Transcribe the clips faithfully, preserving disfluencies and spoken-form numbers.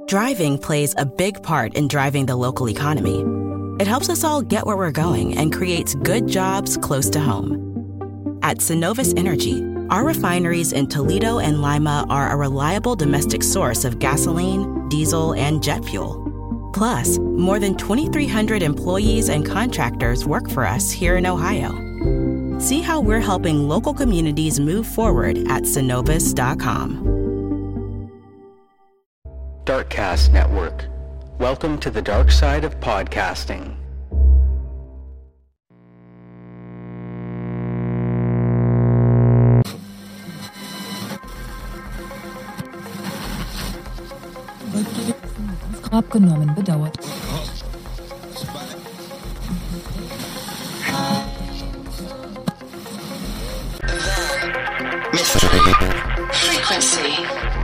Driving plays a big part in driving the local economy. It helps us all get where we're going and creates good jobs close to home. At Synovus Energy, our refineries in Toledo and Lima are a reliable domestic source of gasoline, diesel, and jet fuel. Plus, more than twenty-three hundred employees and contractors work for us here in Ohio. See how we're helping local communities move forward at synovus dot com. Darkcast Network. Welcome to the dark side of podcasting. Abgenommen, bedauert. Frequency.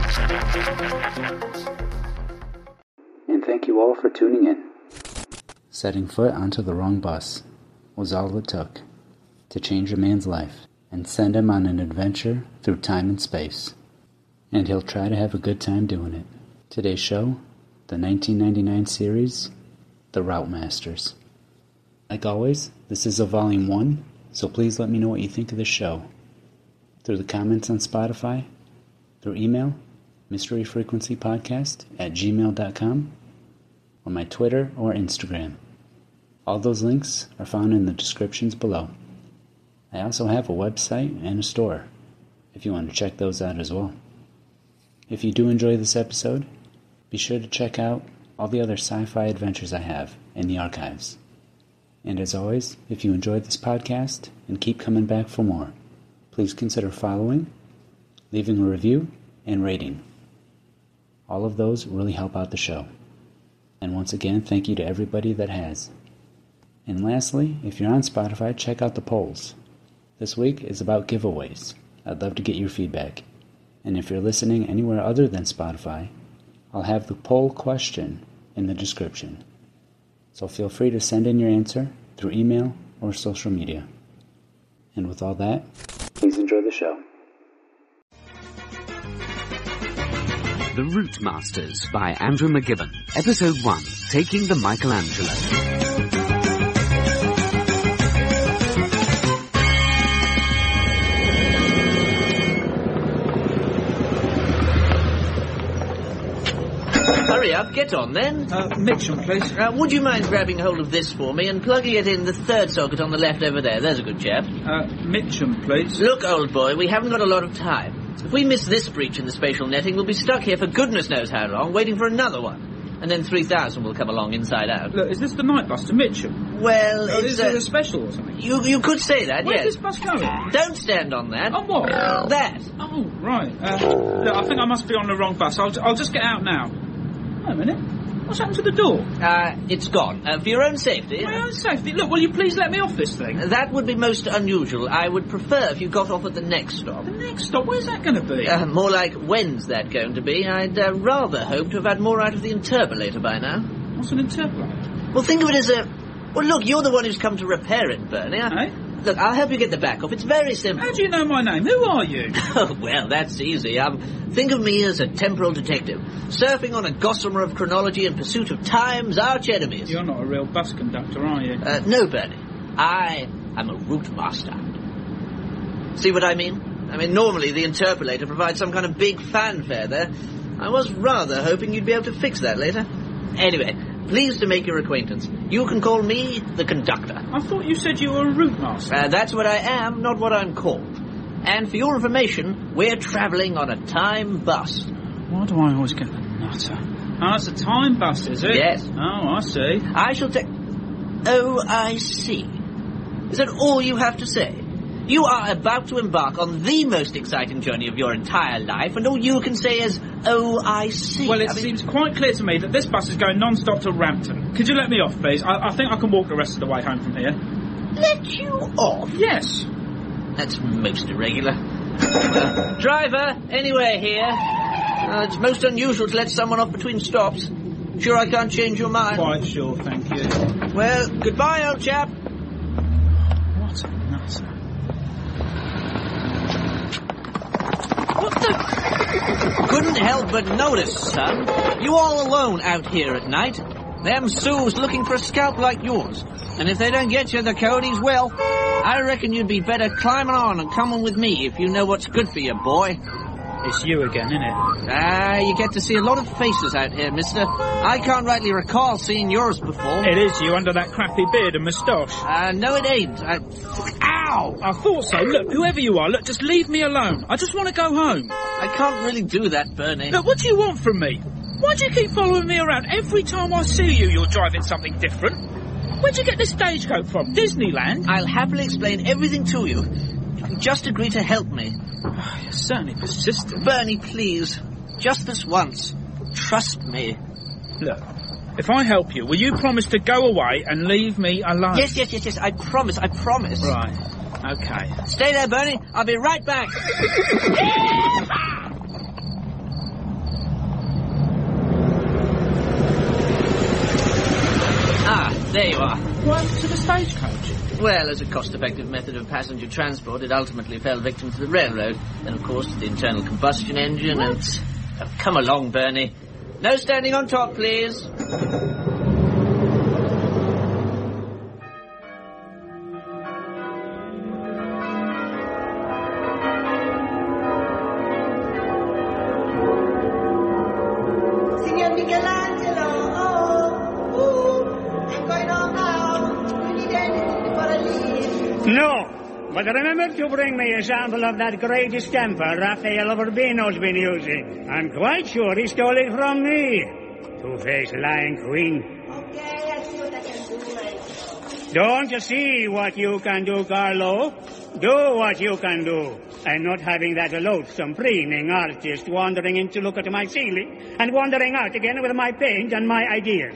And thank you all for tuning in. Setting foot onto the wrong bus was all it took to change a man's life and send him on an adventure through time and space. And he'll try to have a good time doing it. Today's show, the nineteen ninety-nine series, The Route Masters. Like always, this is a volume one, so please let me know what you think of the show. Through the comments on Spotify, through email, mysteryfrequencypodcast at gmail dot com, or my Twitter or Instagram. All those links are found in the descriptions below. I also have a website and a store, if you want to check those out as well. If you do enjoy this episode, be sure to check out all the other sci-fi adventures I have in the archives. And as always, if you enjoyed this podcast and keep coming back for more, please consider following, leaving a review, and rating. All of those really help out the show. And once again, thank you to everybody that has. And lastly, if you're on Spotify, check out the polls. This week is about giveaways. I'd love to get your feedback. And if you're listening anywhere other than Spotify, I'll have the poll question in the description. So feel free to send in your answer through email or social media. And with all that, please enjoy the show. The Route Masters by Andrew McGibbon. Episode one, Taking the Michelangelo. Hurry up, get on then. Uh, Mitchum, please. Uh, would you mind grabbing hold of this for me and plugging it in the third socket on the left over there? There's a good chap. Uh, Mitchum, please. Look, old boy, we haven't got a lot of time. If we miss this breach in the spatial netting, we'll be stuck here for goodness knows how long, waiting for another one. And then three thousand will come along inside out. Look, is this the night bus to Mitchum? Well, oh, it's... Is uh, it a special or something? You you could say that, Where's yes. this bus going? Don't stand on that. On what? That. Oh, right. Uh, look, I think I must be on the wrong bus. I'll, I'll just get out now. Wait a minute. What's happened to the door? Uh, it's gone. Uh, for your own safety. My own safety? Look, will you please let me off this thing? That would be most unusual. I would prefer if you got off at the next stop. The next stop? Where's that going to be? Uh, more like, when's that going to be? I'd uh, rather hope to have had more out of the interpolator by now. What's an interpolator? Well, think of it as a... Well, look, you're the one who's come to repair it, Bernie. I... Eh? Look, I'll help you get the back off. It's very simple. How do you know my name? Who are you? Oh, well, that's easy. Um, think of me as a temporal detective, surfing on a gossamer of chronology in pursuit of time's arch enemies. You're not a real bus conductor, are you? Uh, no, Bernie. I am a route master. See what I mean? I mean, normally the interpolator provides some kind of big fanfare there. I was rather hoping you'd be able to fix that later. Anyway, pleased to make your acquaintance. You can call me the conductor. I thought you said you were a route master. Uh, that's what I am, not what I'm called. And for your information, we're travelling on a time bus. Why do I always get the nutter? Oh, it's a time bus, is it? Yes. Oh, I see. I shall take... Oh, I see. Is that all you have to say? You are about to embark on the most exciting journey of your entire life, and all you can say is, oh, I see. Well, it I mean... seems quite clear to me that this bus is going non-stop to Rampton. Could you let me off, please? I, I think I can walk the rest of the way home from here. Let you off? Yes. That's most irregular. Uh, driver, anywhere here? Uh, it's most unusual to let someone off between stops. Sure I can't change your mind? Quite sure, thank you. Well, goodbye, old chap. What a nutter. What the... Couldn't help but notice, son. You all alone out here at night. Them Sioux looking for a scalp like yours. And if they don't get you, the coyotes will. I reckon you'd be better climbing on and coming with me if you know what's good for you, boy. It's you again, isn't it? Ah, you get to see a lot of faces out here, mister. I can't rightly recall seeing yours before. It is you under that crappy beard and moustache. Uh, no it ain't. I... Ow! I thought so. Look, whoever you are, look, just leave me alone. I just want to go home. I can't really do that, Bernie. Look, what do you want from me? Why do you keep following me around? Every time I see you, you're driving something different. Where'd you get this stagecoach from? Disneyland? I'll happily explain everything to you. You can just agree to help me. Oh, you're certainly persistent. Bernie, please. Just this once. Trust me. Look, if I help you, will you promise to go away and leave me alone? Yes, yes, yes, yes. I promise, I promise. Right. Okay. Stay there, Bernie. I'll be right back. Ah, there you are. What to the stagecoach? Well, as a cost-effective method of passenger transport, it ultimately fell victim to the railroad. And, of course, to the internal combustion engine what? and... Oh, come along, Bernie. No standing on top, please. Signor Michelangelo, oh, oh, I'm going home now. You need anything before I leave? No, but remember to bring me a sample of that great distemper Raphael Urbino's been using. I'm quite sure he stole it from me. Two-faced lying queen. Okay, I'll see what I can do, mate. Don't you see what you can do, Carlo? Do what you can do. And not having that loathsome, preening artist wandering in to look at my ceiling and wandering out again with my paint and my ideas.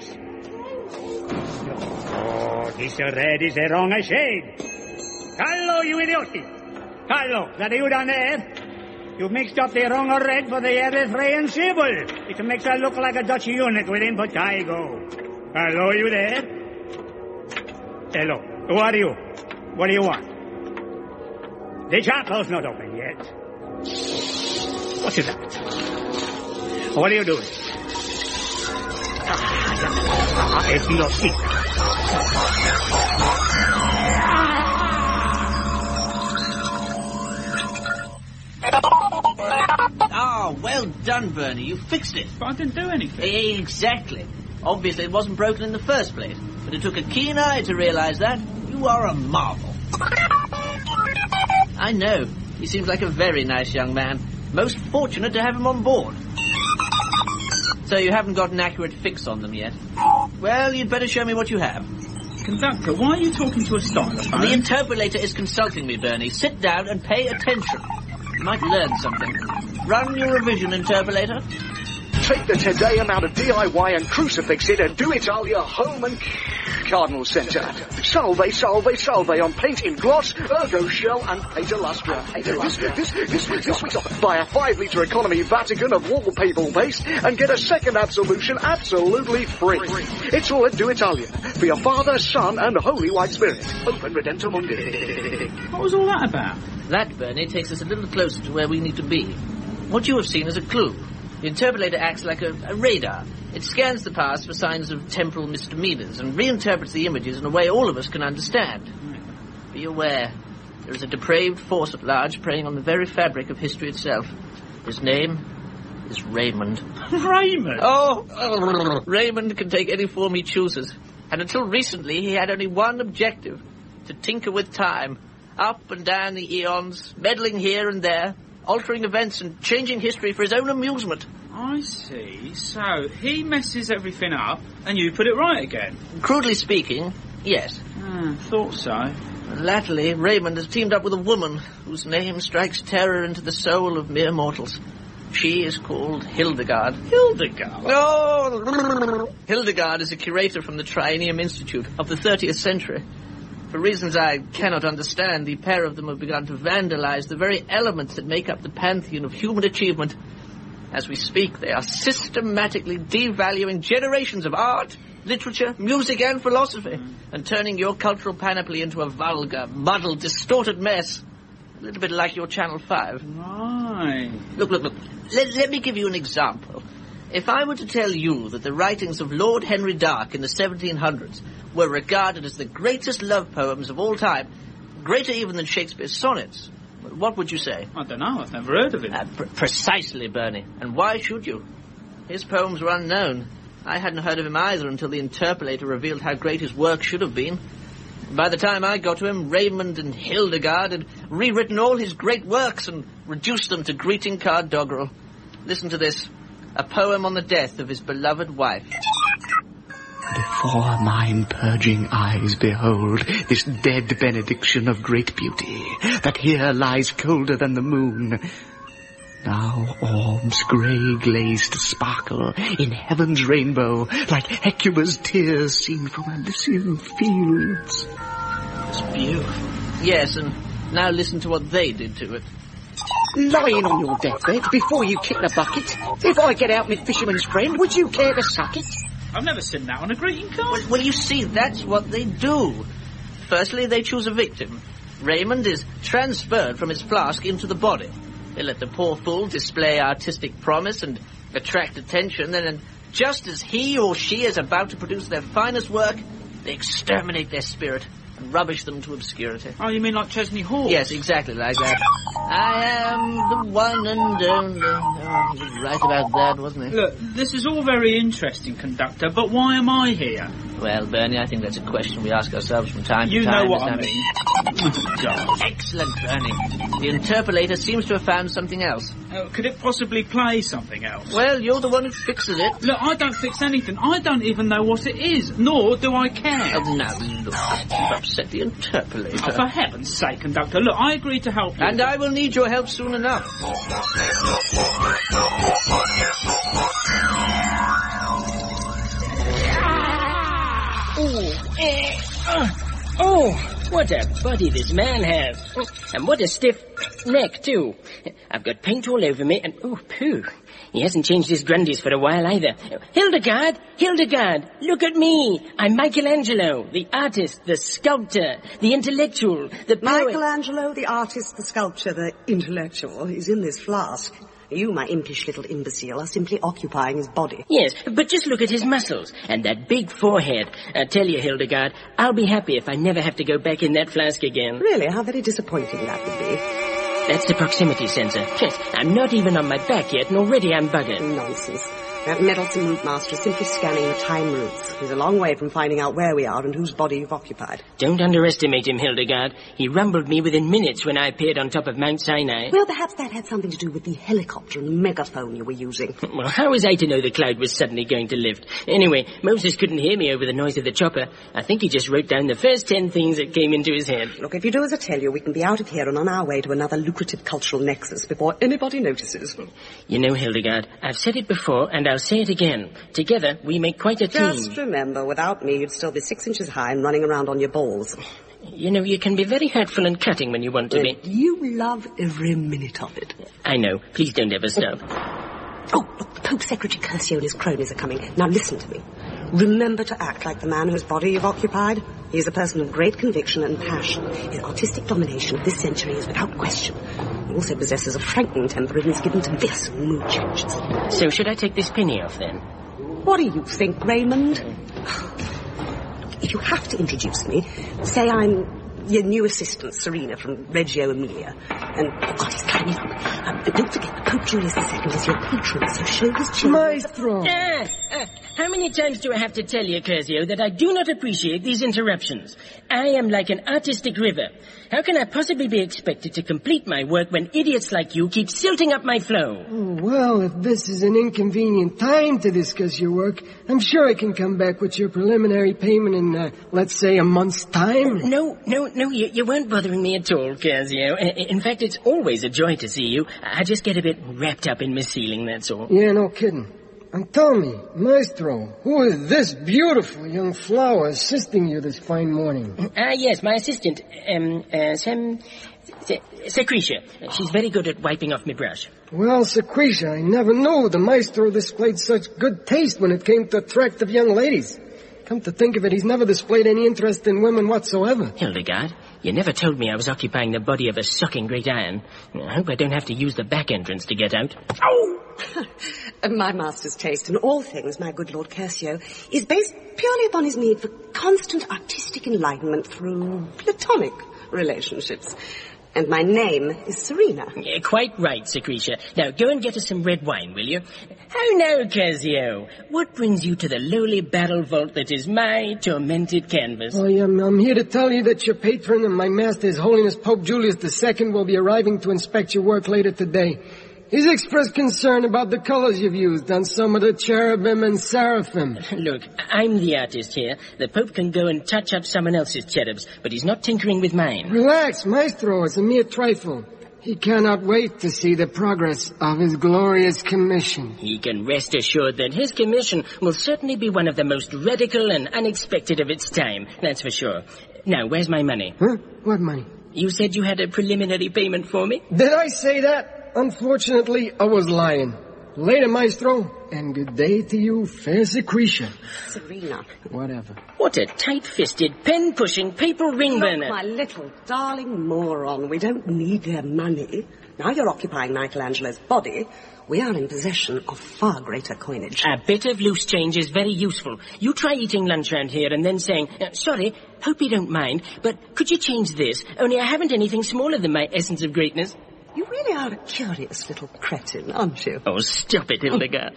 Oh, this red is the wrong shade. Carlo, you idiot! Carlo, that you down there? You've mixed up the wrong red for the Erythraean symbol. It makes her look like a Dutch eunuch with impetigo. Carlo, you there? Hello. Who are you? What do you want? The charcoal's not open yet. What's that? What are you doing? Ah, it's your secret. Oh, well done, Bernie. You fixed it. But I didn't do anything. Exactly. Obviously, it wasn't broken in the first place. But it took a keen eye to realize that. You are a marvel. I know. He seems like a very nice young man. Most fortunate to have him on board. So you haven't got an accurate fix on them yet? Well, you'd better show me what you have. Conductor, why are you talking to a stylophone? The interpolator is consulting me, Bernie. Sit down and pay attention. You might learn something. Run your revision, interpolator. Take the Tedeum out of D I Y and crucifix it and do Italia home and Cardinal Centre. Salve, salve, salve on paint in gloss, ergo shell and pater lustra. This, this, this, this week's offer. Buy a five litre economy Vatican of wallpaper base and get a second absolution absolutely free. It's all at Do Italia for your Father, Son and Holy White Spirit. Open Redemptor Mundi. What was all that about? That, Bernie, takes us a little closer to where we need to be. What you have seen is a clue. The interpolator acts like a, a radar. It scans the past for signs of temporal misdemeanors and reinterprets the images in a way all of us can understand. Be aware, there is a depraved force at large preying on the very fabric of history itself. His name is Raymond. Raymond? Oh, Raymond can take any form he chooses. And until recently, he had only one objective, to tinker with time, up and down the eons, meddling here and there, altering events and changing history for his own amusement. I see. So, he messes everything up, and you put it right again? Crudely speaking, yes. Ah, thought so. And latterly, Raymond has teamed up with a woman whose name strikes terror into the soul of mere mortals. She is called Hildegard. Hildegard? Oh! Hildegard is a curator from the Triennium Institute of the thirtieth century. For reasons I cannot understand, the pair of them have begun to vandalize the very elements that make up the pantheon of human achievement. As we speak, they are systematically devaluing generations of art, literature, music, and philosophy, mm. and turning your cultural panoply into a vulgar, muddled, distorted mess. A little bit like your Channel five. Right. Look, look, look. Let, let me give you an example. If I were to tell you that the writings of Lord Henry Dark in the seventeen hundreds were regarded as the greatest love poems of all time, greater even than Shakespeare's sonnets, what would you say? I don't know. I've never heard of him. Uh, pr- precisely, Bernie. And why should you? His poems were unknown. I hadn't heard of him either until the interpolator revealed how great his work should have been. By the time I got to him, Raymond and Hildegard had rewritten all his great works and reduced them to greeting card doggerel. Listen to this. A poem on the death of his beloved wife. Before mine purging eyes behold this dead benediction of great beauty, that here lies colder than the moon. Now orbs grey glazed sparkle in heaven's rainbow, like Hecuba's tears seen from Elysian fields. It's beautiful. Yes, and now listen to what they did to it. Lying on your deathbed before you kick the bucket. If I get out with Fisherman's Friend, would you care to suck it? I've never seen that on a greeting card. Well, well, you see, that's what they do. Firstly, they choose a victim. Raymond is transferred from his flask into the body. They let the poor fool display artistic promise and attract attention, and then just as he or she is about to produce their finest work, they exterminate their spirit and rubbish them to obscurity. Oh, you mean like Chesney Hawkes? Yes, exactly like that. I am the one and only. Oh, he was right about that, wasn't he? Look, this is all very interesting, conductor, but why am I here? Well, Bernie, I think that's a question we ask ourselves from time You to time. know what Mister I mean. God. Excellent, Bernie. The interpolator seems to have found something else. Uh, could it possibly play something else? Well, you're the one who fixes it. Look, I don't fix anything. I don't even know what it is, nor do I care. Oh, now, look, you've upset the interpolator. Oh, for heaven's sake, conductor. Look, I agreed to help you. And I will need your help soon enough. Oh, eh, uh, oh, what a body this man has. And what a stiff neck, too. I've got paint all over me, and oh, pooh. He hasn't changed his grundies for a while either. Hildegard! Hildegard! Look at me! I'm Michelangelo, the artist, the sculptor, the intellectual, the poet. Michelangelo, the artist, the sculptor, the intellectual, is in this flask. You, my impish little imbecile, are simply occupying his body. Yes, but just look at his muscles and that big forehead. I tell you, Hildegard, I'll be happy if I never have to go back in that flask again. Really? How very disappointing that would be. That's the proximity sensor. Yes, I'm not even on my back yet, and already I'm buggered. Nonsense. That meddlesome route master is simply scanning the time routes. He's a long way from finding out where we are and whose body you've occupied. Don't underestimate him, Hildegard. He rumbled me within minutes when I appeared on top of Mount Sinai. Well, perhaps that had something to do with the helicopter and megaphone you were using. Well, how was I to know the cloud was suddenly going to lift? Anyway, Moses couldn't hear me over the noise of the chopper. I think he just wrote down the first ten things that came into his head. Look, if you do as I tell you, we can be out of here and on our way to another lucrative cultural nexus before anybody notices. You know, Hildegard, I've said it before and I'll say it again. Together, we make quite a team. Just remember, without me, you'd still be six inches high and running around on your balls. You know, you can be very hurtful and cutting when you want to be. You love every minute of it. I know. Please don't ever stop. Oh, look, the Pope Secretary Curcio and his cronies are coming. Now listen to me. Remember to act like the man whose body you've occupied. He is a person of great conviction and passion. His artistic domination of this century is without question. He also possesses a frightening temper and is given to this and mood changes. So should I take this penny off, then? What do you think, Raymond? If you have to introduce me, say I'm your new assistant, Serena, from Reggio Emilia. And, oh God, he's coming in. Um, but don't forget, the Pope Julius the Second is your patron, so show his children... Maestro! Ah, ah, how many times do I have to tell you, Curzio, that I do not appreciate these interruptions? I am like an artistic river. How can I possibly be expected to complete my work when idiots like you keep silting up my flow? Oh, well, if this is an inconvenient time to discuss your work, I'm sure I can come back with your preliminary payment in, uh, let's say, a month's time. No, no, no, you, you weren't bothering me at all, Curzio. In fact, it's always a joy to see you. I just get a bit wrapped up in Miss Sealing, that's all. Yeah, no kidding. And tell me, Maestro, who is this beautiful young flower assisting you this fine morning? Ah, yes, my assistant, um, uh, Sam... Secretia. She's very good at wiping off my brush. Well, Secretia, I never knew the Maestro displayed such good taste when it came to attractive young ladies. Come to think of it, he's never displayed any interest in women whatsoever. Hildegard, You never told me I was occupying the body of a sucking great iron. I hope I don't have to use the back entrance to get out. Oh! My master's taste in all things, my good Lord Curcio, is based purely upon his need for constant artistic enlightenment through platonic relationships. And my name is Serena. Yeah, quite right, Secretia. Now, go and get us some red wine, will you? How now, Casio? What brings you to the lowly battle vault that is my tormented canvas? Oh, yeah, I'm here to tell you that your patron and my master, His Holiness Pope Julius the Second, will be arriving to inspect your work later today. He's expressed concern about the colors you've used on some of the cherubim and seraphim. Look, I'm the artist here. The Pope can go and touch up someone else's cherubs, but he's not tinkering with mine. Relax, Maestro. It's a mere trifle. He cannot wait to see the progress of his glorious commission. He can rest assured that his commission will certainly be one of the most radical and unexpected of its time. That's for sure. Now, where's my money? Huh? What money? You said you had a preliminary payment for me? Did I say that? Unfortunately, I was lying. Later, Maestro, and good day to you, fair Secretia. Serena. Whatever. What a tight-fisted, pen-pushing, paper ring burner. Look, my little darling moron, we don't need their money. Now you're occupying Michelangelo's body. We are in possession of far greater coinage. A bit of loose change is very useful. You try eating lunch round here and then saying, uh, sorry, hope you don't mind, but could you change this? Only I haven't anything smaller than my essence of greatness. You really are a curious little cretin, aren't you? Oh, stop it, Hildegarde.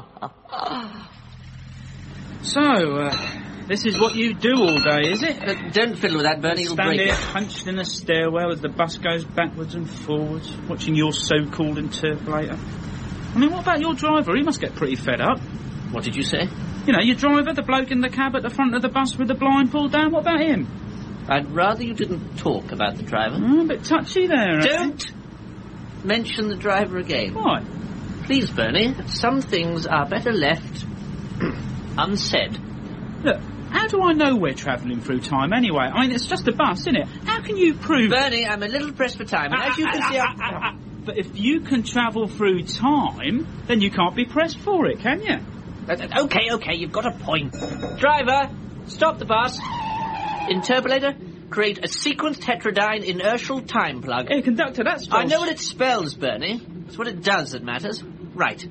So, uh, this is what you do all day, is it? Uh, don't fiddle with that, Bernie. You'll Stand break here it. hunched in the stairwell as the bus goes backwards and forwards, watching your so-called interpolator. I mean, what about your driver? He must get pretty fed up. What did you say? You know, your driver, the bloke in the cab at the front of the bus with the blind pulled down. What about him? I'd rather you didn't talk about the driver. Oh, a bit touchy there. Don't mention the driver again. Why? Please, Bernie, some things are better left unsaid. Look, how do I know we're travelling through time anyway? I mean, it's just a bus, isn't it? How can you prove... Bernie, I'm a little pressed for time, and as you can see... I... But if you can travel through time, then you can't be pressed for it, can you? Okay, okay, you've got a point. Driver, stop the bus. Interpolator, create a sequence tetradyne inertial time plug. Hey, conductor, that's... I know what it spells, Bernie. It's what it does that matters. Right.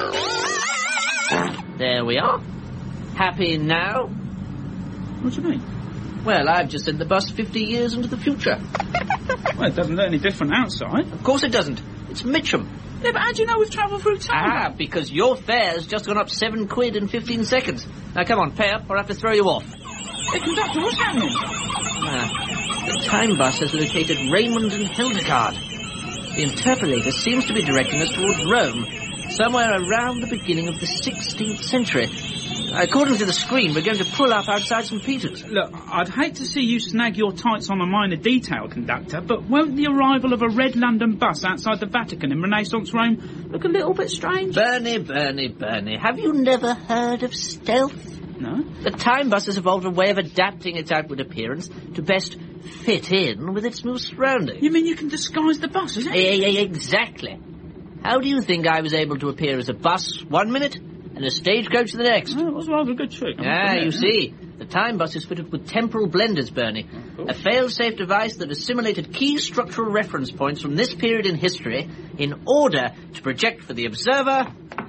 There we are. Happy now? What do you mean? Well, I've just sent the bus fifty years into the future. Well, it doesn't look any different outside. Of course it doesn't. It's Mitcham. Yeah, but how do you know we've travelled through time? Ah, because your fare's just gone up seven quid in fifteen seconds. Now, come on, pay up, or I have to throw you off. Hey, conductor, what's happening? Ah, the time bus has located Raymond and Hildegard. The interpolator seems to be directing us towards Rome, somewhere around the beginning of the sixteenth century. According to the screen, we're going to pull up outside Saint Peter's. Look, I'd hate to see you snag your tights on a minor detail, conductor, but won't the arrival of a red London bus outside the Vatican in Renaissance Rome look a little bit strange? Bernie, Bernie, Bernie, have you never heard of stealth? No. The time bus has evolved a way of adapting its outward appearance to best fit in with its new surroundings. You mean you can disguise the bus, is it? Yeah, yeah, yeah, exactly. How do you think I was able to appear as a bus one minute and a stagecoach the next? Oh, that was rather a good trick. Ah, you see, the time bus is fitted with temporal blenders, Bernie. Oh, a fail-safe device that assimilated key structural reference points from this period in history in order to project for the observer...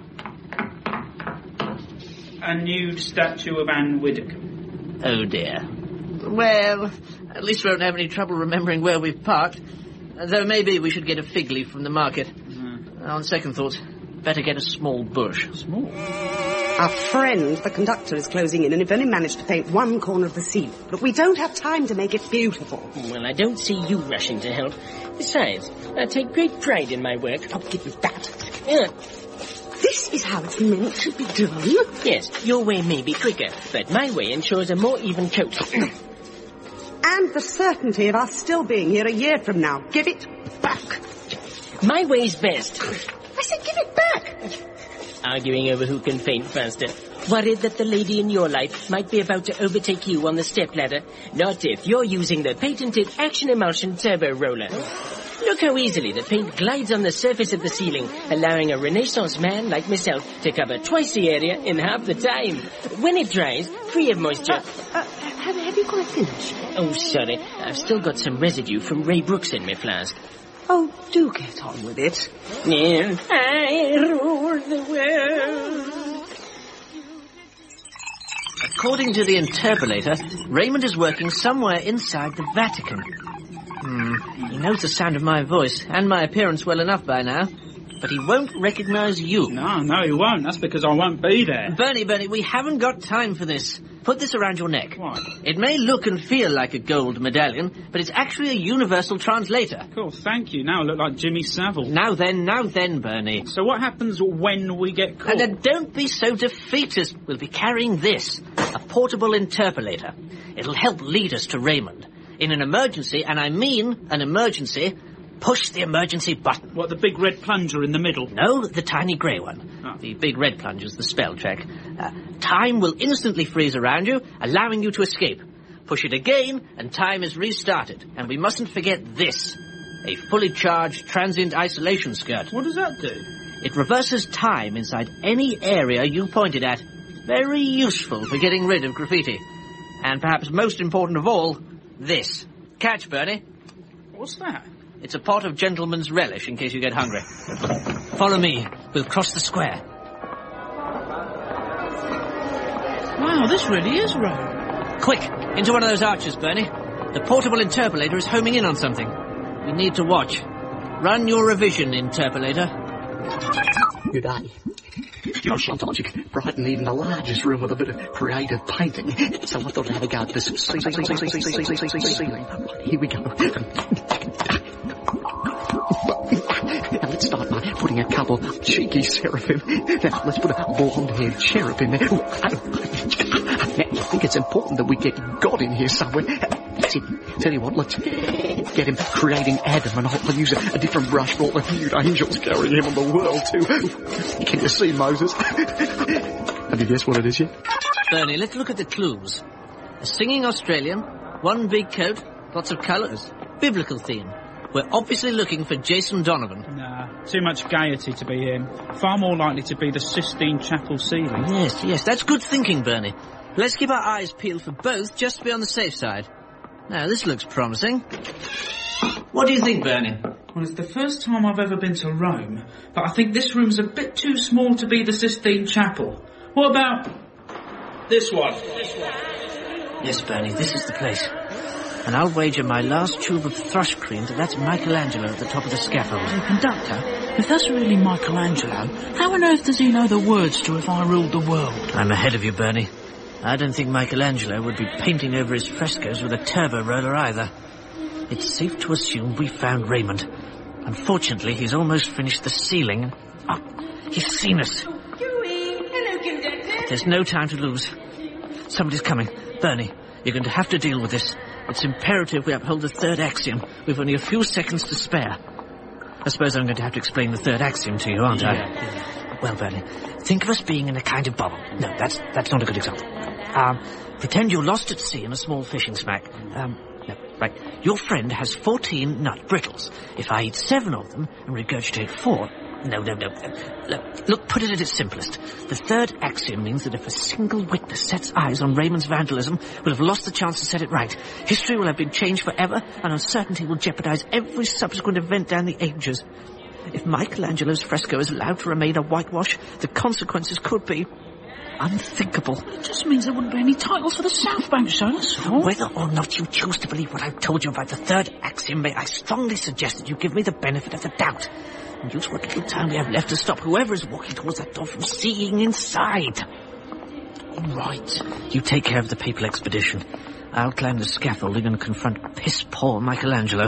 a nude statue of Anne Widdecombe. Oh, dear. Well, at least we won't have any trouble remembering where we've parked. Though maybe we should get a fig leaf from the market. Mm. On second thoughts, better get a small bush. Small? Our friend, the conductor, is closing in, and if only managed to paint one corner of the scene. But we don't have time to make it beautiful. Well, I don't see you rushing to help. Besides, I take great pride in my work. I'll give you that. Yeah. This is how it's meant to be done. Yes, your way may be quicker, but my way ensures a more even coat. And the certainty of us still being here a year from now. Give it back. My way's best. I said give it back. Arguing over who can paint faster. Worried that the lady in your life might be about to overtake you on the stepladder. Not if you're using the patented Action Emulsion Turbo Roller. Look how easily the paint glides on the surface of the ceiling, allowing a Renaissance man like myself to cover twice the area in half the time. When it dries, free of moisture... Uh, uh, have, have you quite finished? Oh, sorry. I've still got some residue from Ray Brooks in my flask. Oh, do get on with it. Yeah, I rule the world. According to the interpolator, Raymond is working somewhere inside the Vatican. Hmm, he knows the sound of my voice and my appearance well enough by now, but he won't recognize you. No, no, he won't. That's because I won't be there. Bernie, Bernie, we haven't got time for this. Put this around your neck. Why? It may look and feel like a gold medallion, but it's actually a universal translator. Cool, thank you. Now I look like Jimmy Savile. Now then, now then, Bernie. So what happens when we get caught? And then don't be so defeatist. We'll be carrying this, a portable interpolator. It'll help lead us to Raymond. In an emergency, and I mean an emergency, push the emergency button. What, the big red plunger in the middle? No, the tiny grey one. Oh. The big red plunger's the spell check. Uh, time will instantly freeze around you, allowing you to escape. Push it again, and time is restarted. And we mustn't forget this. A fully charged transient isolation skirt. What does that do? It reverses time inside any area you pointed at. Very useful for getting rid of graffiti. And perhaps most important of all, this. Catch, Bernie. What's that? It's a pot of gentleman's relish in case you get hungry. Follow me. We'll cross the square. Wow, this really is Rome. Quick, into one of those arches, Bernie. The portable interpolator is homing in on something. We need to watch. Run your revision, interpolator. Good day. You know, sometimes you can brighten even the largest room with a bit of creative painting. So I thought I'd have a go at this ceiling. Here we go. Now let's start by putting a couple of cheeky seraphim. Now let's put a blonde-haired cherub in there. Now, I think it's important that we get God in here somewhere. That's it. Tell you what, let's get him creating Adam, and I'll use a, a different brush for all the cute angels carrying him on the world too. Can you see Moses? Have you guessed what it is yet? Bernie, let's look at the clues. A singing Australian, one big coat, lots of colours, biblical theme. We're obviously looking for Jason Donovan. Nah, too much gaiety to be him. Far more likely to be the Sistine Chapel ceiling. Yes, yes, that's good thinking, Bernie. Let's keep our eyes peeled for both, just to be on the safe side. Now, this looks promising. What do you think, Bernie? Well, it's the first time I've ever been to Rome, but I think this room's a bit too small to be the Sistine Chapel. What about this one? This one. Yes, Bernie, this is the place. And I'll wager my last tube of thrush cream that that's Michelangelo at the top of the scaffold. Hey, conductor, if that's really Michelangelo, how on earth does he know the words to If I Ruled the World? I'm ahead of you, Bernie. I don't think Michelangelo would be painting over his frescoes with a turbo roller either. It's safe to assume we found Raymond. Unfortunately, he's almost finished the ceiling. Oh, he's seen us. Hello, conductor. There's no time to lose. Somebody's coming. Bernie, you're going to have to deal with this. It's imperative we uphold the third axiom. We've only a few seconds to spare. I suppose I'm going to have to explain the third axiom to you, aren't I? Yeah, yeah. Well, Bernie, think of us being in a kind of bubble. No, that's that's not a good example. Um, pretend you're lost at sea in a small fishing smack. Um, no, right. Your friend has fourteen nut brittles. If I eat seven of them and regurgitate four... No, no, no. Look, look, put it at its simplest. The third axiom means that if a single witness sets eyes on Raymond's vandalism, we'll have lost the chance to set it right. History will have been changed forever, and uncertainty will jeopardize every subsequent event down the ages. If Michelangelo's fresco is allowed to remain a whitewash, the consequences could be unthinkable. It just means there wouldn't be any titles for the South Bank show, that's all. Whether or not you choose to believe what I've told you about the third axiom, may I strongly suggest that you give me the benefit of the doubt. And use what little time we have left to stop whoever is walking towards that door from seeing inside. All right. You take care of the papal expedition. I'll climb the scaffolding and confront piss-poor Michelangelo.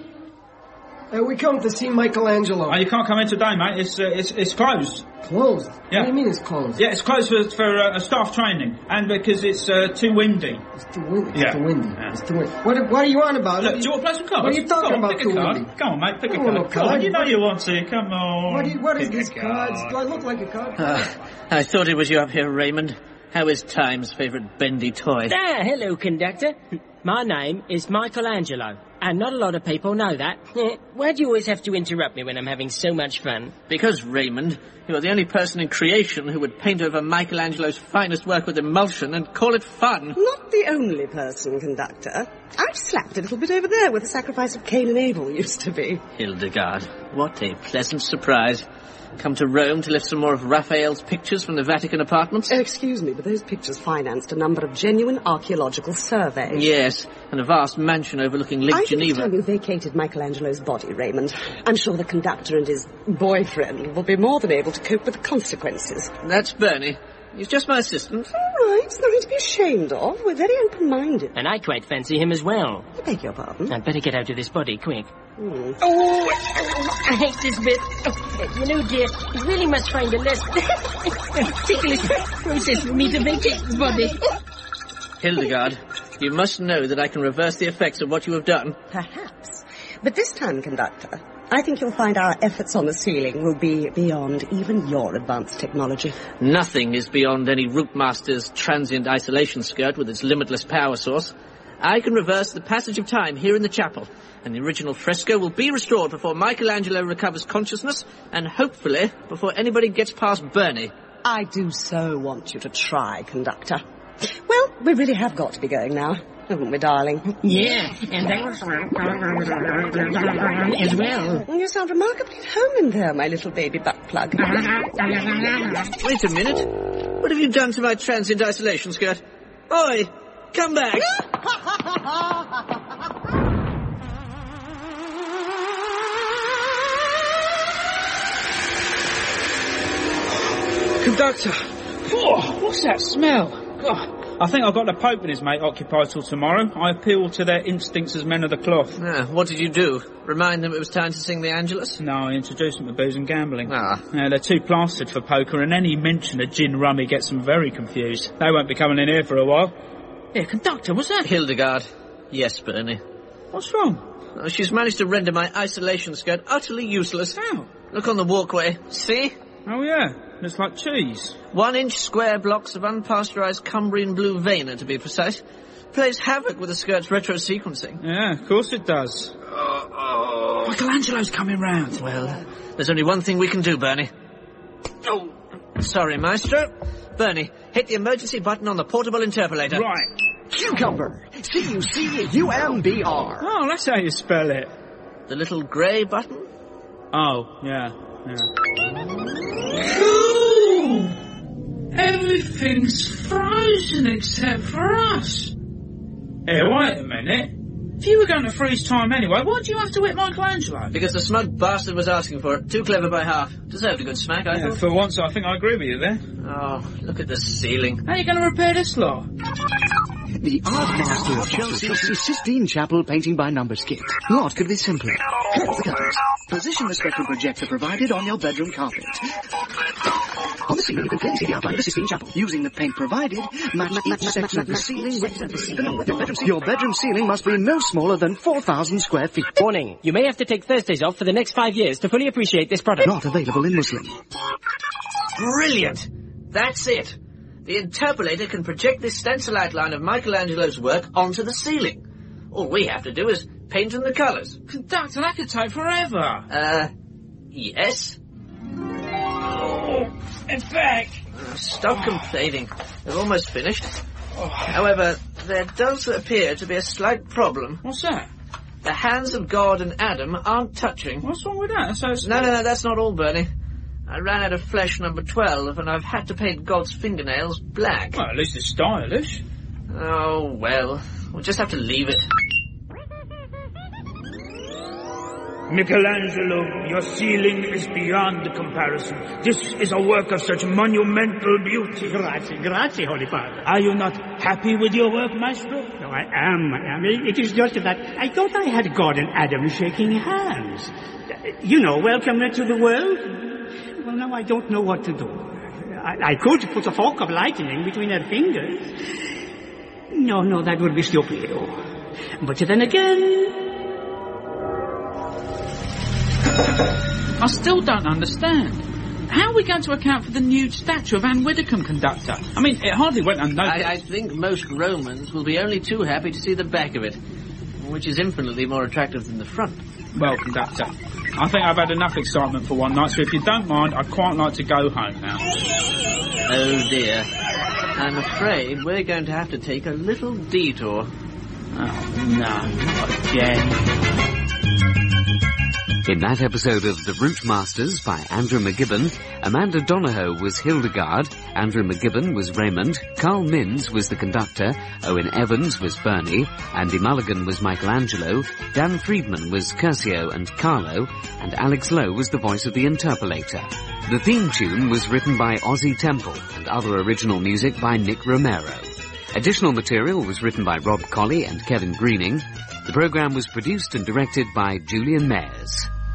Uh, we come to see Michelangelo. Oh, you can't come in today, mate. It's uh, it's it's closed. Closed? Yeah. What do you mean it's closed? Yeah, it's closed for for uh, staff training, and because it's uh, too windy. It's too windy. It's Yeah. too windy. Yeah. It's too windy. What, what are you on about? Look, do you want to play some cards? What are you talking Go on, about, pick too a card. windy? Come on, mate, pick I a don't want card. no Come on, card. you know What- you want to. Come on. What, do you, what is Pick a this card? card. Do I look like a card? Uh, I thought it was you up here, Raymond. How is Time's favourite bendy toy? Ah, hello, conductor. My name is Michelangelo. And not a lot of people know that. Why do you always have to interrupt me when I'm having so much fun? Because, Raymond, you are the only person in creation who would paint over Michelangelo's finest work with emulsion and call it fun. Not the only person, Conductor. I've slapped a little bit over there where the sacrifice of Cain and Abel used to be. Hildegard, what a pleasant surprise. Come to Rome to lift some more of Raphael's pictures from the Vatican apartments? Excuse me, but those pictures financed a number of genuine archaeological surveys. Yes, and a vast mansion overlooking Lake I Geneva. I think you vacated Michelangelo's body, Raymond. I'm sure the Conductor and his boyfriend will be more than able to cope with the consequences. That's Bernie. He's just my assistant. All right, it's nothing to be ashamed of. We're very open-minded. And I quite fancy him as well. I beg your pardon? I'd better get out of this body, quick. Mm. Oh, I hate this bit. Oh, you know, dear, you really must find a less ticklish process for me to vacate the body. Hildegard, you must know that I can reverse the effects of what you have done. Perhaps. But this time, Conductor, I think you'll find our efforts on the ceiling will be beyond even your advanced technology. Nothing is beyond any Routemaster's transient isolation skirt with its limitless power source. I can reverse the passage of time here in the chapel, and the original fresco will be restored before Michelangelo recovers consciousness, and hopefully before anybody gets past Bernie. I do so want you to try, Conductor. Well, we really have got to be going now, haven't we, darling? Yeah, and that was as well. You sound remarkably at home in there, my little baby butt plug. Wait a minute. What have you done to my transient isolation skirt? Oi, come back. Conductor! Oh, what's that smell? Oh, I think I've got the Pope and his mate occupied till tomorrow. I appeal to their instincts as men of the cloth. Ah, what did you do? Remind them it was time to sing the Angelus? No, I introduced them to booze and gambling. Ah. Yeah, they're too plastered for poker, and any mention of gin rummy gets them very confused. They won't be coming in here for a while. Yeah, Conductor, what's that? Hildegard. Yes, Bernie. What's wrong? Oh, she's managed to render my isolation skirt utterly useless. How? Look on the walkway. See? Oh, yeah. Looks like cheese. One-inch square blocks of unpasteurized Cumbrian blue Vena, to be precise. Plays havoc with the skirt's retro-sequencing. Yeah, of course it does. Oh, oh. Michelangelo's coming round. Well, there's only one thing we can do, Bernie. Oh, sorry, Maestro. Bernie, hit the emergency button on the portable interpolator. Right. Cucumber. C U C U M B R. Oh, that's how you spell it. The little grey button? Oh, yeah, yeah. Ooh! Everything's frozen except for us. Hey, wait a minute. If you were going to freeze time anyway, why do you have to hit Michelangelo? Because the smug bastard was asking for it. Too clever by half. Deserved a good smack, I Yeah, thought. for once, I think I agree with you there. Oh, look at the ceiling. How are you going to repair this lot? The Art Master of Chelsea's Sistine Chapel painting by numbers kit. What could be simpler? Close the curtains. Position the spectral projector provided on your bedroom carpet. On the ceiling, you can clearly see the outline of the Sistine Chapel. Using the paint provided, match each section of the ceiling with the Your bedroom ceiling must be no smaller than four thousand square feet. Warning, you may have to take Thursdays off for the next five years to fully appreciate this product. Not available in Muslim. Brilliant! That's it. The interpolator can project this stencil outline of Michelangelo's work onto the ceiling. All we have to do is paint in the colours. Conductor, that could take forever. Uh, yes? Oh, in fact... Stop complaining. They're almost finished. However, there does appear to be a slight problem. What's that? The hands of God and Adam aren't touching. What's wrong with that? So no, no, no, that's not all, Bernie. I ran out of flesh number twelve, and I've had to paint God's fingernails black. Well, at least it's stylish. Oh, well, we'll just have to leave it. Michelangelo, your ceiling is beyond comparison. This is a work of such monumental beauty. Grazie, grazie, Holy Father. Are you not happy with your work, Maestro? No, I am, I am. It is just that I thought I had God and Adam shaking hands. You know, welcome to the world. Well, now I don't know what to do. I, I could put a fork of lightning between their fingers. No, no, that would be stupid. But then again... I still don't understand. How are we going to account for the nude statue of Anne Widdecombe, Conductor? I mean, it hardly went unnoticed. I, I think most Romans will be only too happy to see the back of it. which is infinitely more attractive than the front. Well, conductor, I think I've had enough excitement for one night, so if you don't mind, I'd quite like to go home now. Oh dear. I'm afraid we're going to have to take a little detour. Oh, no, not again. In that episode of The Route Masters by Andrew McGibbon, Amanda Donahoe was Hildegard, Andrew McGibbon was Raymond, Carl Minns was the conductor, Owen Evans was Bernie, Andy Mulligan was Michelangelo, Dan Friedman was Curcio and Carlo, and Alex Lowe was the voice of the interpolator. The theme tune was written by Ozzy Temple and other original music by Nick Romero. Additional material was written by Rob Colley and Kevin Greening. The programme was produced and directed by Julian Mayers.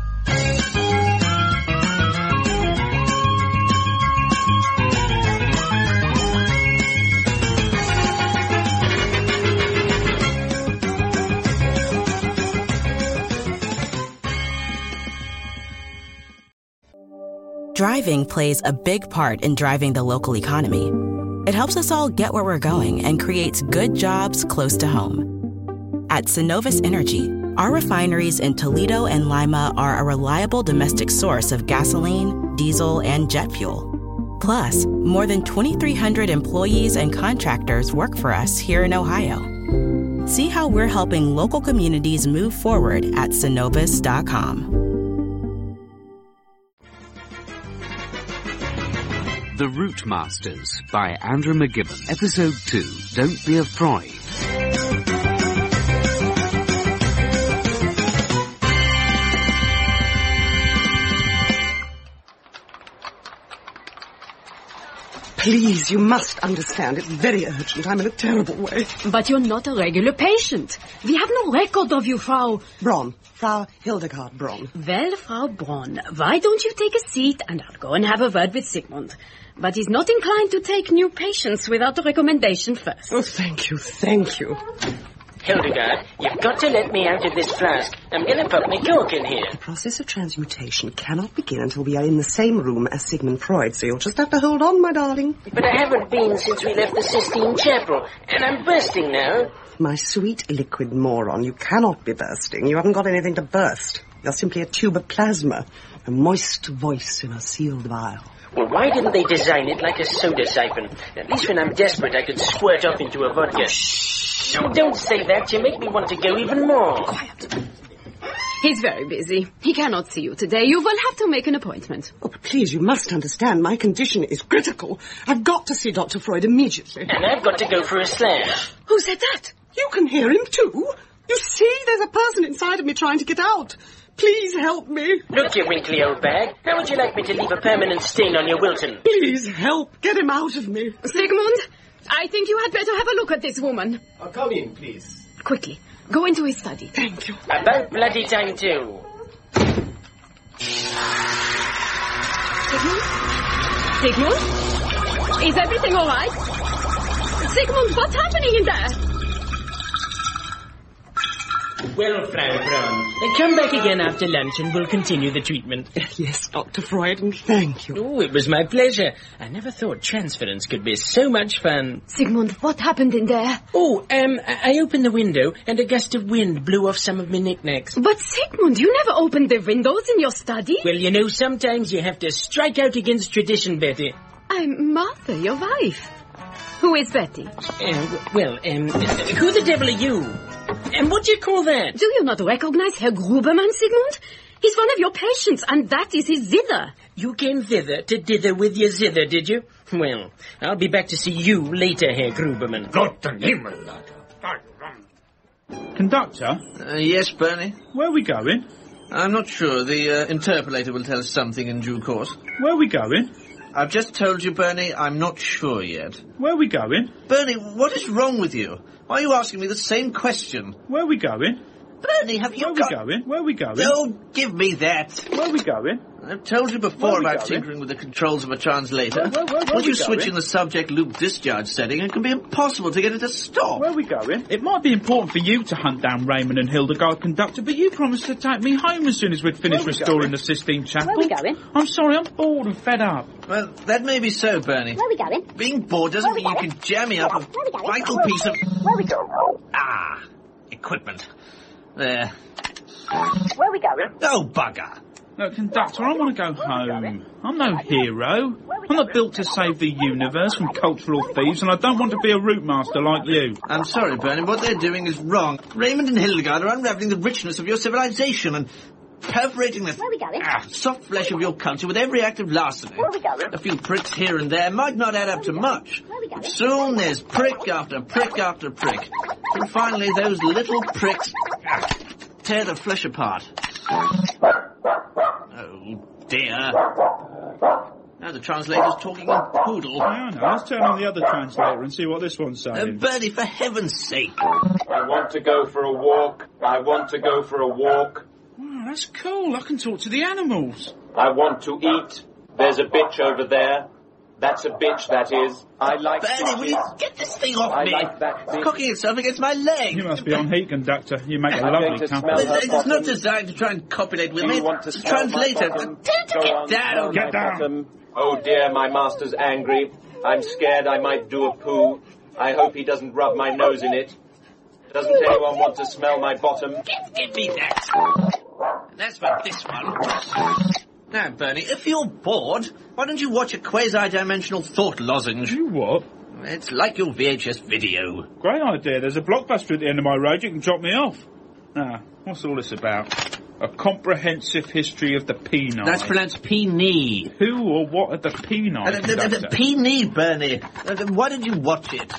Driving plays a big part in driving the local economy. It helps us all get where we're going and creates good jobs close to home. At Synovus Energy, our refineries in Toledo and Lima are a reliable domestic source of gasoline, diesel, and jet fuel. Plus, more than twenty-three hundred employees and contractors work for us here in Ohio. See how we're helping local communities move forward at synovus dot com. The Route Masters by Andrew McGibbon. Episode two, Don't Be a Freud. Please, you must understand. It's very urgent. I'm in a terrible way. But you're not a regular patient. We have no record of you, Frau... Braun. Frau Hildegard Braun. Well, Frau Braun, why don't you take a seat and I'll go and have a word with Sigmund. But he's not inclined to take new patients without a recommendation first. Oh, thank you, thank you. Hildegard, you've got to let me out of this flask. I'm going to pop my cork in here. The process of transmutation cannot begin until we are in the same room as Sigmund Freud, so you'll just have to hold on, my darling. But I haven't been since we left the Sistine Chapel, and I'm bursting now. My sweet liquid moron, you cannot be bursting. You haven't got anything to burst. You're simply a tube of plasma, a moist voice in a sealed vial. Well, why didn't they design it like a soda siphon? At least when I'm desperate, I could squirt off into a vodka. Shh! No, don't say that. You make me want to go even more. Quiet. He's very busy. He cannot see you today. You will have to make an appointment. Oh, but please, you must understand. My condition is critical. I've got to see Doctor Freud immediately. And I've got to go for a slash. Who said that? You can hear him, too. You see, there's a person inside of me trying to get out. Please help me. Look, you wrinkly old bag. How would you like me to leave a permanent stain on your Wilton? Please help. Get him out of me. Sigmund, I think you had better have a look at this woman. I'll come in, please. Quickly. Go into his study. Thank you. About bloody time, too. Sigmund? Sigmund? Is everything all right? Sigmund, what's happening in there? Well, Frau Braun, come back again after lunch and we'll continue the treatment. Yes, Doctor Freud, and thank you. Oh, it was my pleasure. I never thought transference could be so much fun. Sigmund, what happened in there? Oh, um, I opened the window and a gust of wind blew off some of my knickknacks. But Sigmund, you never opened the windows in your study? Well, you know, sometimes you have to strike out against tradition, Betty. I'm Martha, your wife. Who is Betty? Uh, well, um, who the devil are you? And what do you call that? Do you not recognize Herr Grubermann, Sigmund? He's one of your patients, and that is his zither. You came thither to dither with your zither, did you? Well, I'll be back to see you later, Herr Grubermann. Conductor? Uh, yes, Bernie? Where are we going? I'm not sure. The uh, interpolator will tell us something in due course. Where are we going? I've just told you, Bernie, I'm not sure yet. Where are we going? Bernie, what is wrong with you? Why are you asking me the same question? Where are we going? Bernie, have you Where got... Where are we going? Where are we going? Don't give me that. Where are we going? I've told you before about tinkering with the controls of a translator. Where, where, where, where Once you going? switch in the subject loop discharge setting, it can be impossible to get it to stop. Where are we going? It might be important for you to hunt down Raymond and Hildegard, Conductor, but you promised to take me home as soon as we'd finished restoring going? the Sistine Chapel. Where are we going? I'm sorry, I'm bored and fed up. Well, that may be so, Bernie. Where are we going? Being bored doesn't mean you can jam me up a vital piece of... Where are we going? Ah, equipment. There. Where are we going? Oh, bugger. Look, Conductor, I want to go home. I'm no hero. I'm not built to save the universe from cultural thieves, and I don't want to be a route master like you. I'm sorry, Bernie, what they're doing is wrong. Raymond and Hildegard are unravelling the richness of your civilization and perforating the Where are we going? ah, soft flesh of your country with every act of larceny. Where are we going? A few pricks here and there might not add up to much. Where are we going? Soon there's prick after prick after prick. And finally those little pricks ah, tear the flesh apart. Oh, dear. Now the translator's talking in poodle. Yeah, I know. Let's turn on the other translator and see what this one's Uh, saying. Bernie, for heaven's sake. I want to go for a walk. I want to go for a walk. Wow, that's cool. I can talk to the animals. I want to eat. There's a bitch over there. That's a bitch, that is. I like Bernie, will you bitches. get this thing off I me? like that It's bitch. cocking itself against my leg. You must be on heat, Conductor. You make a I'm lovely going to couple. smell her It's not bottom. designed to try and copulate with Do me. you want to It's smell my translator. bottom? Tell him to Go get on, down. smell Get my down. bottom. Oh dear, my master's angry. I'm scared I might do a poo. I hope he doesn't rub my nose in it. Doesn't anyone want to smell my bottom? Give, give me that. And that's for this one. Now, Bernie, if you're bored, why don't you watch a quasi-dimensional thought lozenge? You what? It's like your V H S video. Great idea. There's a blockbuster at the end of my road. You can drop me off. Now, what's all this about? A comprehensive history of the peni. That's pronounced P-knee. Who or what are the peni? Uh, the, the, the Conductor? P-knee, Bernie. Uh, why did you watch it?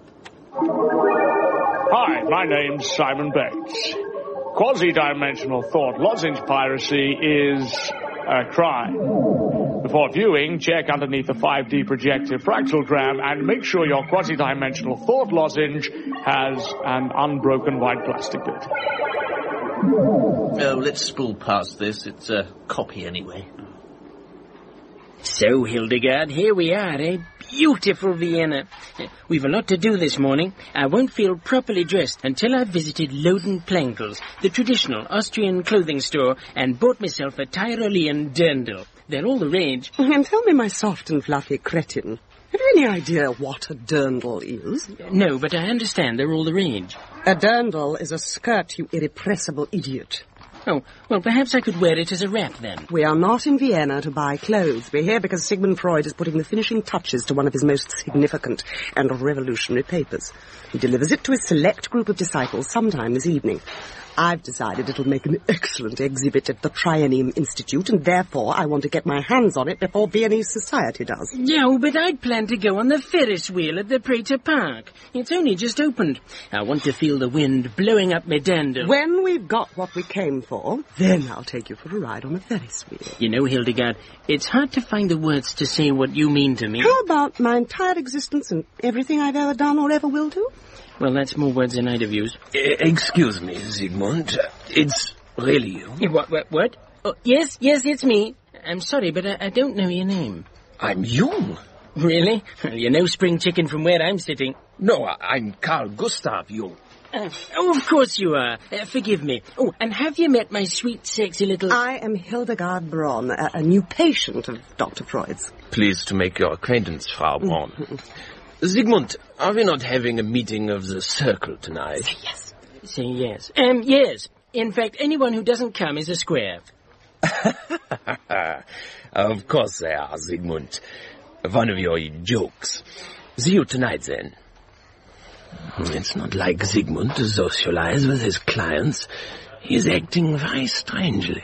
Hi, my name's Simon Bates. Quasi-dimensional thought lozenge piracy is a crime. Before viewing, check underneath the five D projected fractalgram and make sure your quasi-dimensional thought lozenge has an unbroken white plastic bit. Oh, let's spool past this. It's a copy anyway. So, Hildegard, here we are, eh? Beautiful Vienna. We've a lot to do this morning. I won't feel properly dressed until I've visited Loden Plankels, the traditional Austrian clothing store, and bought myself a Tyrolean dirndl. They're all the rage. And tell me, my soft and fluffy cretin, have you any idea what a dirndl is? No, but I understand they're all the rage. A dirndl is a skirt, you irrepressible idiot. Oh, well, perhaps I could wear it as a wrap, then. We are not in Vienna to buy clothes. We're here because Sigmund Freud is putting the finishing touches to one of his most significant and revolutionary papers. He delivers it to a select group of disciples sometime this evening. I've decided it'll make an excellent exhibit at the Triennium Institute, and therefore I want to get my hands on it before Viennese society does. No, but I'd planned to go on the Ferris wheel at the Prater Park. It's only just opened. I want to feel the wind blowing up my dander. When we've got what we came for, then I'll take you for a ride on the Ferris wheel. You know, Hildegard, it's hard to find the words to say what you mean to me. How about my entire existence and everything I've ever done or ever will do? Well, that's more words than I'd have used. Uh, excuse me, Sigmund. It's really you? Yeah, what, what, what? Oh, yes, yes, it's me. I'm sorry, but I, I don't know your name. I'm Jung. Really? Well, you're no spring chicken from where I'm sitting. No, I, I'm Carl Gustav Jung. Uh, oh, of course you are. Uh, forgive me. Oh, and have you met my sweet, sexy little... I am Hildegard Braun, a, a new patient of Doctor Freud's. Pleased to make your acquaintance, Frau Braun. Sigmund, are we not having a meeting of the circle tonight? Say yes. Say yes. Um, yes. In fact, anyone who doesn't come is a square. Of course they are, Sigmund. One of your jokes. See you tonight, then. It's not like Sigmund to socialize with his clients. He's acting very strangely.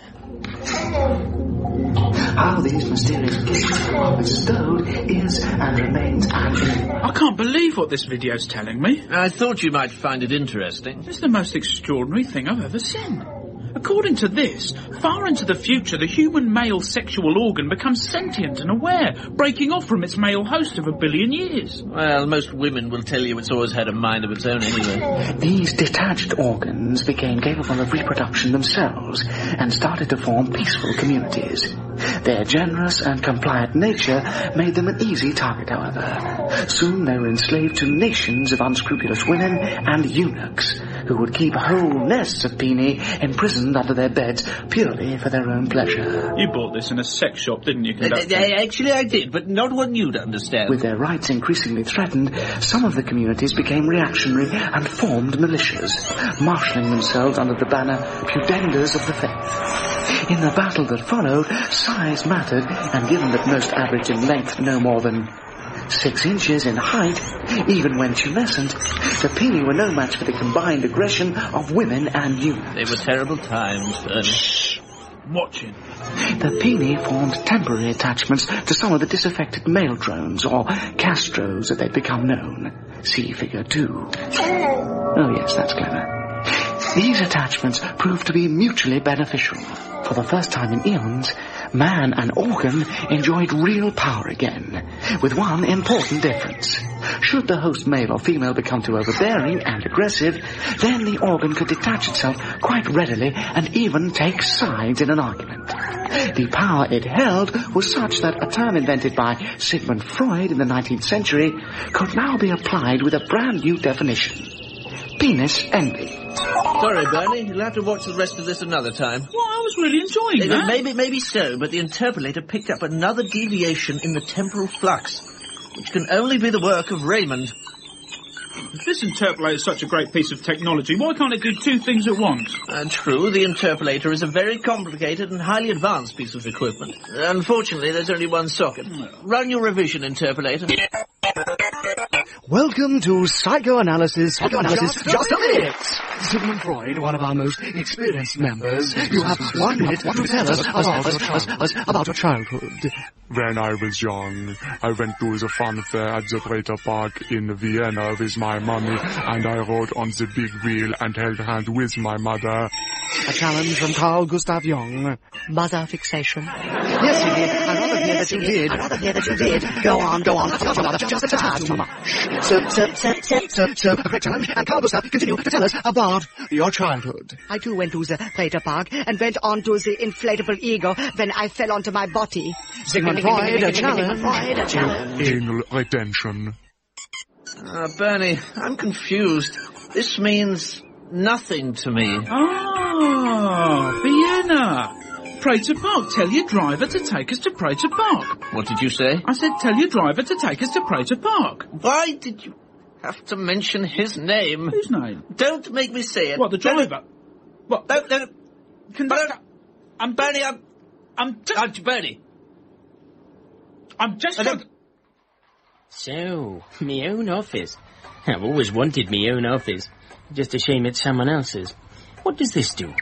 How these mysterious gifts are bestowed is and remains an... I can't believe what this video's telling me. I thought you might find it interesting. It's the most extraordinary thing I've ever seen. According to this, far into the future, the human male sexual organ becomes sentient and aware, breaking off from its male host of a billion years. Well, most women will tell you it's always had a mind of its own anyway. These detached organs became capable of reproduction themselves and started to form peaceful communities. Their generous and compliant nature made them an easy target, however. Soon they were enslaved to nations of unscrupulous women and eunuchs, who would keep whole nests of Peony imprisoned under their beds purely for their own pleasure. You bought this in a sex shop, didn't you, Conductor? Uh, uh, actually, I did, but not one you'd understand. With their rights increasingly threatened, some of the communities became reactionary and formed militias, marshalling themselves under the banner Pudenders of the Faith. In the battle that followed, size mattered, and given that most averaged in length no more than six inches in height, even when tumescent, the Peony were no match for the combined aggression of women and youth. They were terrible times, Bernie. Shh. Watching. The Peony formed temporary attachments to some of the disaffected male drones, or castros as they'd become known. See figure two. Oh yes, that's clever. These attachments proved to be mutually beneficial. For the first time in eons, man and organ enjoyed real power again, with one important difference. Should the host male or female become too overbearing and aggressive, then the organ could detach itself quite readily and even take sides in an argument. The power it held was such that a term invented by Sigmund Freud in the nineteenth century could now be applied with a brand new definition. Penis envy. Sorry, Bernie, you'll have to watch the rest of this another time. Well, I was really enjoying uh, that. Maybe, maybe so, but the interpolator picked up another deviation in the temporal flux, which can only be the work of Raymond. If this interpolator is such a great piece of technology, why can't it do two things at once? Uh, true, the interpolator is a very complicated and highly advanced piece of equipment. Unfortunately, there's only one socket. Run your revision, interpolator. Welcome to Psychoanalysis. Psychoanalysis, just, just a minute. Sigmund Freud, one of our most experienced members. You have one minute to tell us about, us, us, about your childhood. When I was young, I went to the fun fair at the Prater Park in Vienna with my mommy, and I rode on the big wheel and held hand with my mother. A challenge from Carl Gustav Jung. Mother fixation. Yes, you did. I'd rather hear that you did. I'd rather hear that you did. Go on, go on. That's not just a tad too much. So, so, so, so, so, so, a great challenge. And Carl Gustav, continue to tell us about your childhood. I too went to the Prater Park and went on to the inflatable ego when I fell onto my body. Sigmund Freud, a challenge. Freud, a challenge. Anal retention. Uh, Bernie, I'm confused. This means nothing to me. Ah, Vienna. Prater Park. Tell your driver to take us to Prater Park. What did you say? I said tell your driver to take us to Prater Park. Why did you have to mention his name? Whose name? Don't make me say it. What, the driver? What? No, no, no. Conductor. I'm Bernie, I'm... I'm just... I'm Bernie. I'm just... So, me own office. I've always wanted me own office. Just a shame it's someone else's. What does this do?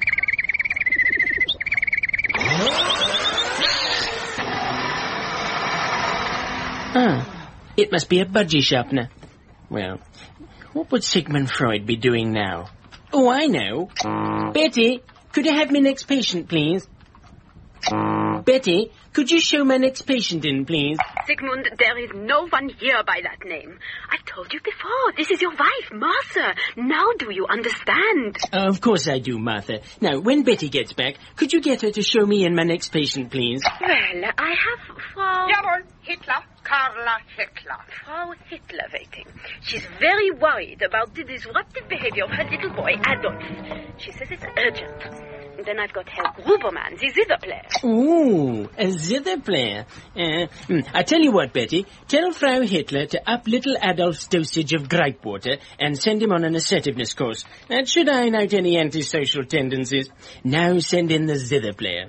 Ah, it must be a budgie sharpener. Well, what would Sigmund Freud be doing now? Oh, I know. Betty, could I have my next patient, please? Betty, could you show my next patient in, please? Sigmund, there is no one here by that name. I've told you before, this is your wife, Martha. Now do you understand? Uh, of course I do, Martha. Now, when Betty gets back, could you get her to show me in my next patient, please? Well, I have Frau... Jawohl, Hitler. Carla Hitler. Frau Hitler waiting. She's very worried about the disruptive behavior of her little boy, Adolf. She says it's urgent. And then I've got Herr Gruberman, the zither player. Ooh, a zither player. Uh, I tell you what, Betty. Tell Frau Hitler to up little Adolf's dosage of gripe water and send him on an assertiveness course. That should iron out any antisocial tendencies. Now send in the zither player.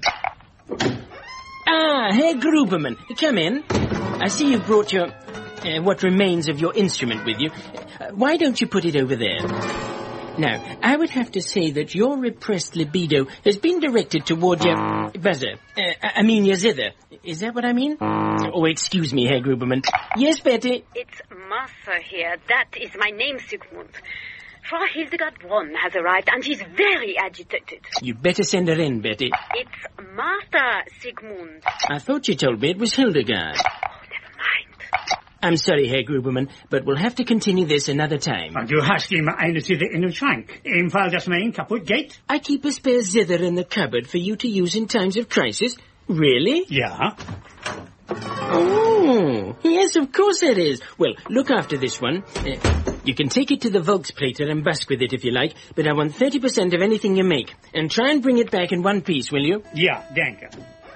Ah, Herr Gruberman, come in. I see you've brought your... Uh, what remains of your instrument with you. Uh, why don't you put it over there? Now, I would have to say that your repressed libido has been directed toward your buzzer. Uh, I mean your zither. Is that what I mean? Oh, excuse me, Herr Gruberman. Yes, Betty? It's Martha here. That is my name, Sigmund. Frau Hildegard Bronn has arrived, and she's very agitated. You better send her in, Betty. It's Martha, Sigmund. I thought you told me it was Hildegard. Oh, never mind. I'm sorry, Herr Gruberman, but we'll have to continue this another time. Und du hast immer eine Zither in dem Schrank. Im Fall, dass mein kaputt geht? I keep a spare zither in the cupboard for you to use in times of crisis. Really? Ja. Oh, yes, of course it is. Well, look after this one. Uh, You can take it to the Volksplater and busk with it if you like, but I want thirty percent of anything you make. And try and bring it back in one piece, will you? Yeah, danke.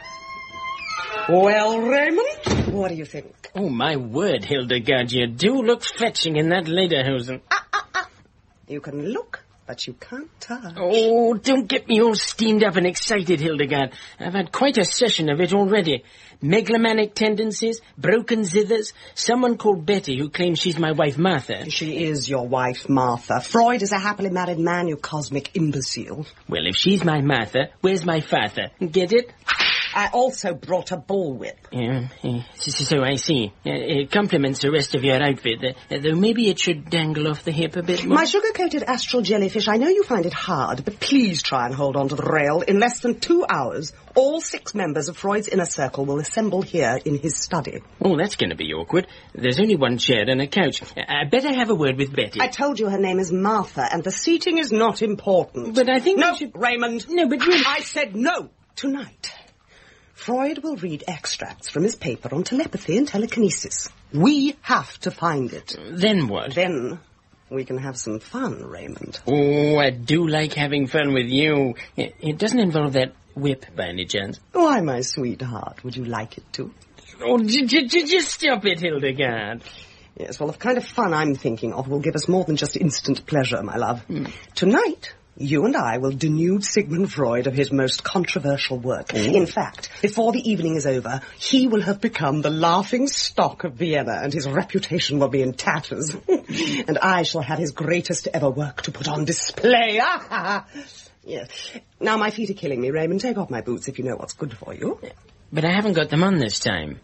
Well, Raymond, what do you think? Oh, my word, Hildegard, you do look fetching in that lederhosen. Ah, ah, ah. You can look, but you can't touch. Oh, don't get me all steamed up and excited, Hildegard. I've had quite a session of it already. Megalomaniac tendencies, broken zithers, someone called Betty who claims she's my wife Martha. She is your wife, Martha. Freud is a happily married man, you cosmic imbecile. Well, if she's my Martha, where's my father? Get it? I also brought a bullwhip. Yeah, yeah. So, so I see. Uh, it complements the rest of your outfit, uh, though maybe it should dangle off the hip a bit more. My sugar-coated astral jellyfish, I know you find it hard, but please try and hold on to the rail. In less than two hours, all six members of Freud's inner circle will assemble here in his study. Oh, that's going to be awkward. There's only one chair and a couch. I better have a word with Betty. I told you her name is Martha, and the seating is not important. But I think No, we should... Raymond. No, but really... I said no. Tonight, Freud will read extracts from his paper on telepathy and telekinesis. We have to find it. Then what? Then we can have some fun, Raymond. Oh, I do like having fun with you. It, it doesn't involve that whip by any chance. Why, my sweetheart, would you like it to? Oh, j- j- j- just stop it, Hildegard. Yes, well, the kind of fun I'm thinking of will give us more than just instant pleasure, my love. Hmm. Tonight, you and I will denude Sigmund Freud of his most controversial work. Ooh. In fact, before the evening is over, he will have become the laughing stock of Vienna, and his reputation will be in tatters. And I shall have his greatest ever work to put on display. Yes. Now my feet are killing me, Raymond. Take off my boots if you know what's good for you. But I haven't got them on this time.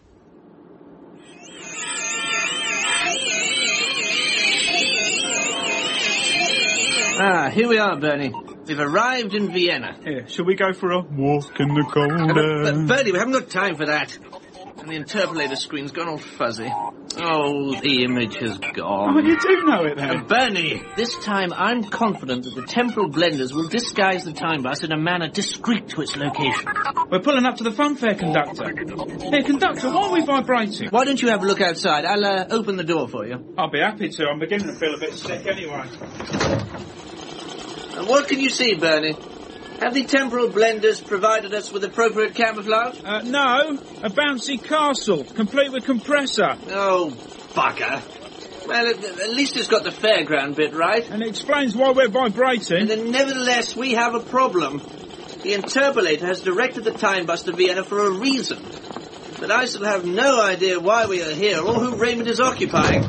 Ah, here we are, Bernie. We've arrived in Vienna. Here, shall we go for a walk in the cold Uh, air? but, Bernie, we haven't got time for that. And the interpolator screen's gone all fuzzy. Oh, the image has gone. Oh, you do know it then. Uh, Bernie, this time I'm confident that the temporal blenders will disguise the time bus in a manner discreet to its location. We're pulling up to the funfair, conductor. Hey, conductor, why are we vibrating? Why don't you have a look outside? I'll uh, open the door for you. I'll be happy to. I'm beginning to feel a bit sick anyway. And what can you see, Bernie? Have the temporal blenders provided us with appropriate camouflage? Uh, no, a bouncy castle, complete with compressor. Oh, bugger. Well, at, at least it's got the fairground bit right. And it explains why we're vibrating. And then nevertheless, we have a problem. The interpolator has directed the time bus to Vienna for a reason. But I still have no idea why we are here or who Raymond is occupying.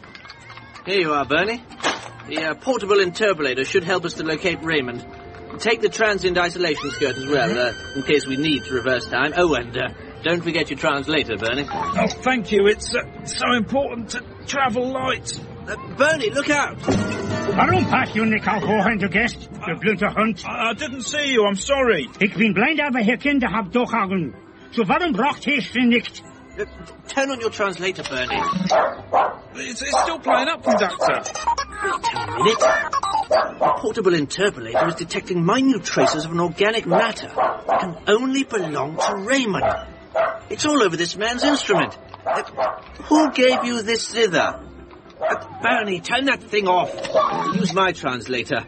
Here you are, Bernie. The uh, portable interpolator should help us to locate Raymond. Take the transient isolation skirt as well, uh, in case we need to reverse time. Oh, and uh, don't forget your translator, Bernie. Oh, thank you. It's uh, so important to travel light. Uh, Bernie, look out! Warum passt du nicht auch hoch, du Gast, du blöder Hund? I, I didn't see you, I'm sorry. Ich bin blind, aber Herr Kinder hab doch Augen. So warum braucht ihr sie nicht? Uh, turn on your translator, Bernie. It's, it's still playing up, conductor. Wait a minute. The portable interpolator is detecting minute traces of an organic matter that can only belong to Raymond. It's all over this man's instrument. Uh, who gave you this zither? Uh, Bernie, turn that thing off. Use my translator.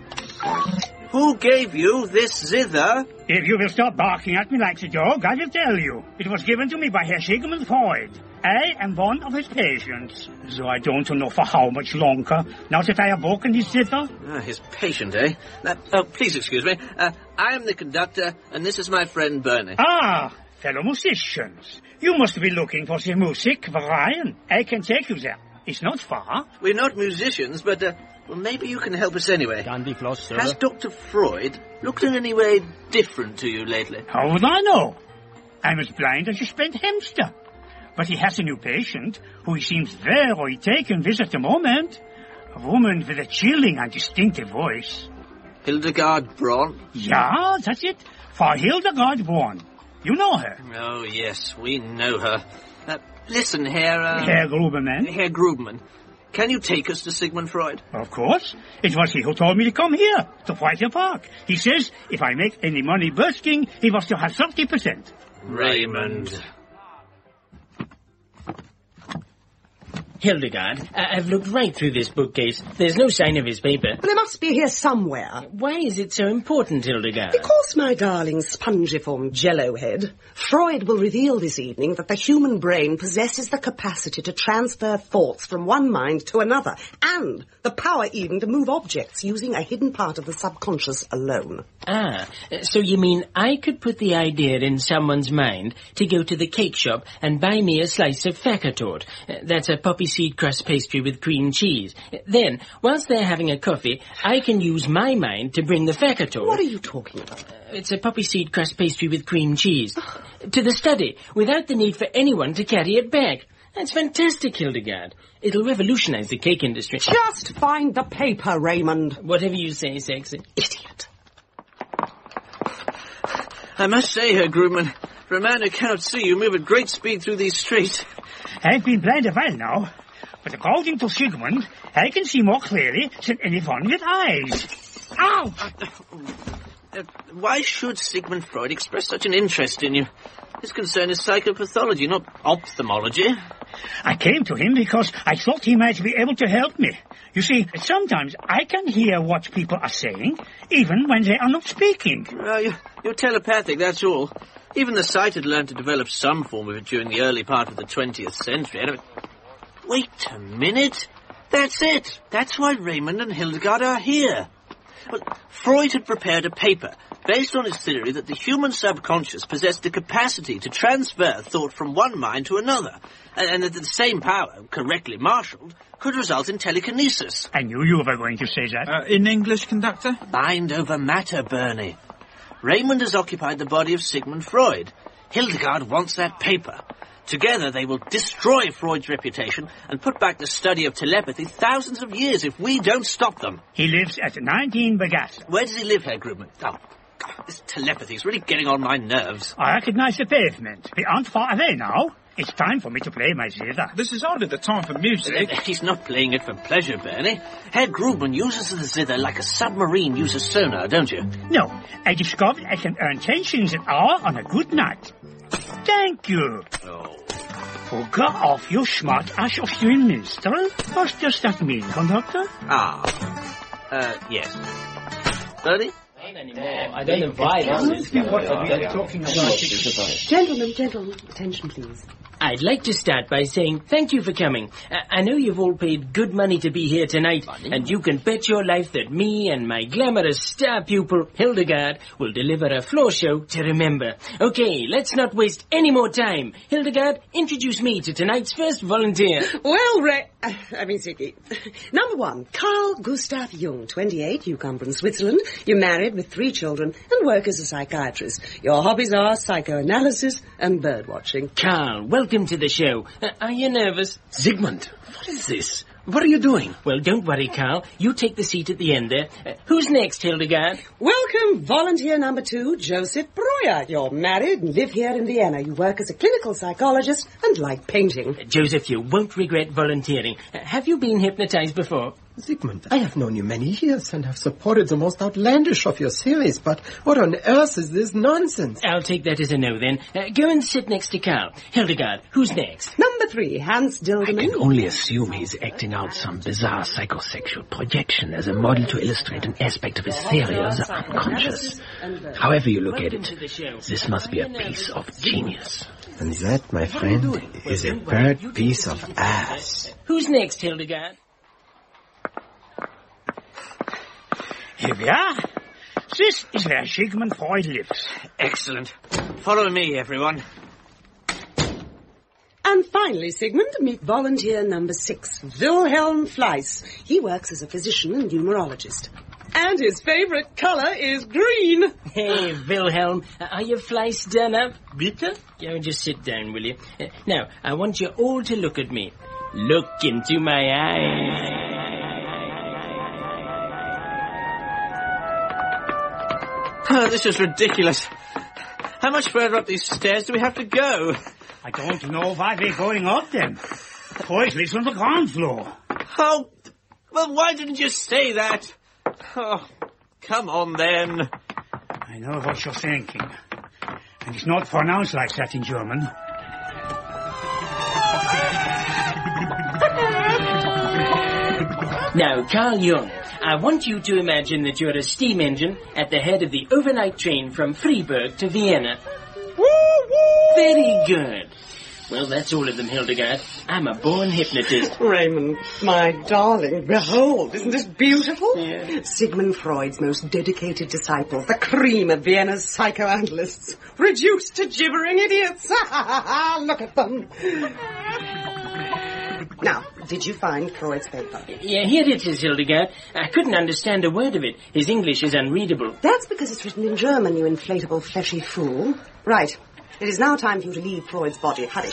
Who gave you this zither? If you will stop barking at me like a dog, I will tell you. It was given to me by Herr Sigmund Freud. I am one of his patients, so I don't know for how much longer, now that I have broken this zither. Ah, his patient, eh? Uh, oh, please excuse me. Uh, I am the conductor, and this is my friend Bernie. Ah, fellow musicians. You must be looking for the music, Brian. I can take you there. It's not far. We're not musicians, but, uh, well, maybe you can help us anyway. Candy floss, sir. Has Doctor Freud looked in any way different to you lately? How would I know? I'm as blind as a spent hamster. But he has a new patient, who he seems very taken with at the moment. A woman with a chilling and distinctive voice. Hildegard Braun? Yeah, that's it. For Hildegard Braun. You know her. Oh, yes, we know her. Uh, listen, Herr... Uh, Herr Gruberman. Herr Gruberman. Can you take us to Sigmund Freud? Of course. It was he who told me to come here, to Freud Park. He says if I make any money busking, he was to have thirty percent. Raymond. Hildegard, I- I've looked right through this bookcase. There's no sign of his paper. But it must be here somewhere. Why is it so important, Hildegard? Because, my darling spongiform jello head, Freud will reveal this evening that the human brain possesses the capacity to transfer thoughts from one mind to another, and the power even to move objects using a hidden part of the subconscious alone. Ah, so you mean I could put the idea in someone's mind to go to the cake shop and buy me a slice of Fackertort. That's a poppy seed crust pastry with cream cheese. Then, whilst they're having a coffee, I can use my mind to bring the Fackertort. What are you talking about? Uh, it's a poppy seed crust pastry with cream cheese. To the study, without the need for anyone to carry it back. That's fantastic, Hildegard. It'll revolutionize the cake industry. Just find the paper, Raymond. Whatever you say, sexy. Idiot. I must say, Herr Grubman, for a man who cannot see, you move at great speed through these streets. I've been blind a while now, but according to Sigmund, I can see more clearly than anyone with eyes. Ow! Uh, why should Sigmund Freud express such an interest in you? His concern is psychopathology, not ophthalmology. I came to him because I thought he might be able to help me. You see, sometimes I can hear what people are saying, even when they are not speaking. Uh, you, you're telepathic, that's all. Even the sighted learned to develop some form of it during the early part of the twentieth century. And, wait a minute. That's it. That's why Raymond and Hildegard are here. Well, Freud had prepared a paper based on his theory that the human subconscious possessed the capacity to transfer thought from one mind to another, and, and that the same power, correctly marshalled, could result in telekinesis. I knew you were going to say that. Uh, in English, Conductor? Mind over matter, Bernie. Raymond has occupied the body of Sigmund Freud. Hildegard wants that paper. Together they will destroy Freud's reputation and put back the study of telepathy thousands of years if we don't stop them. He lives at nineteen Bagasse. Where does he live, Herr Grubman? Oh, God, this telepathy is really getting on my nerves. I recognize the pavement. We aren't far away now. It's time for me to play my zither. This is hardly the time for music. He's not playing it for pleasure, Bernie. Herr Grubman uses the zither like a submarine uses sonar, don't you? No, I discovered I can earn ten shillings an hour on a good night. Thank you. Oh. Oh, get off, you smart ass of your minstrel. What does that mean, Conductor? Ah. Uh, yes. Bernie? I don't know why this is. What are we talking about? Gentlemen, gentlemen, attention please. I'd like to start by saying thank you for coming. I, I know you've all paid good money to be here tonight, money? And you can bet your life that me and my glamorous star pupil, Hildegard, will deliver a floor show to remember. Okay, let's not waste any more time. Hildegard, introduce me to tonight's first volunteer. Well, Ray... Uh, I mean, Ziggy. Number one, Carl Gustav Jung, twenty-eight. You come from Switzerland. You're married with three children and work as a psychiatrist. Your hobbies are psychoanalysis and birdwatching. Carl, welcome to the show. Uh, are you nervous? Sigmund, what is this? What are you doing? Well, don't worry, Carl. You take the seat at the end there. Uh, who's next, Hildegard? Welcome, volunteer number two, Joseph Breuer. You're married and live here in Vienna. You work as a clinical psychologist and like painting. Uh, Joseph, you won't regret volunteering. Uh, have you been hypnotized before? Sigmund, I have known you many years and have supported the most outlandish of your theories, but what on earth is this nonsense? I'll take that as a no, then. Uh, go and sit next to Carl. Hildegard, who's next? Number three, Hans Dilderman. I can only assume he's acting out some bizarre psychosexual projection as a model to illustrate an aspect of his theory of the unconscious. However you look at it, this must be a piece of genius. And that, my friend, is a bird piece of ass. Who's next, Hildegard? Here we are. This is where Sigmund Freud lives. Excellent. Follow me, everyone. And finally, Sigmund, meet volunteer number six, Wilhelm Fleiss. He works as a physician and numerologist. And his favorite color is green. Hey, Wilhelm, are your Fleiss done up? Bitte? Go and just sit down, will you? Uh, now, I want you all to look at me. Look into my eyes. Oh, this is ridiculous. How much further up these stairs do we have to go? I don't know why we're going up them. Freud lives on the ground floor. Oh, well, why didn't you say that? Oh, come on, then. I know what you're thinking. And it's not pronounced like that in German. Now, Carl Jung, I want you to imagine that you're a steam engine at the head of the overnight train from Freiburg to Vienna. Very good. Well, that's all of them, Hildegard. I'm a born hypnotist. Raymond, my darling, behold, isn't this beautiful? Yeah. Sigmund Freud's most dedicated disciple, the cream of Vienna's psychoanalysts, reduced to gibbering idiots. Look at them. Now, did you find Freud's paper? Yeah, here it is, Hildegard. I couldn't understand a word of it. His English is unreadable. That's because it's written in German, you inflatable fleshy fool. Right. It is now time for you to leave Freud's body. Hurry.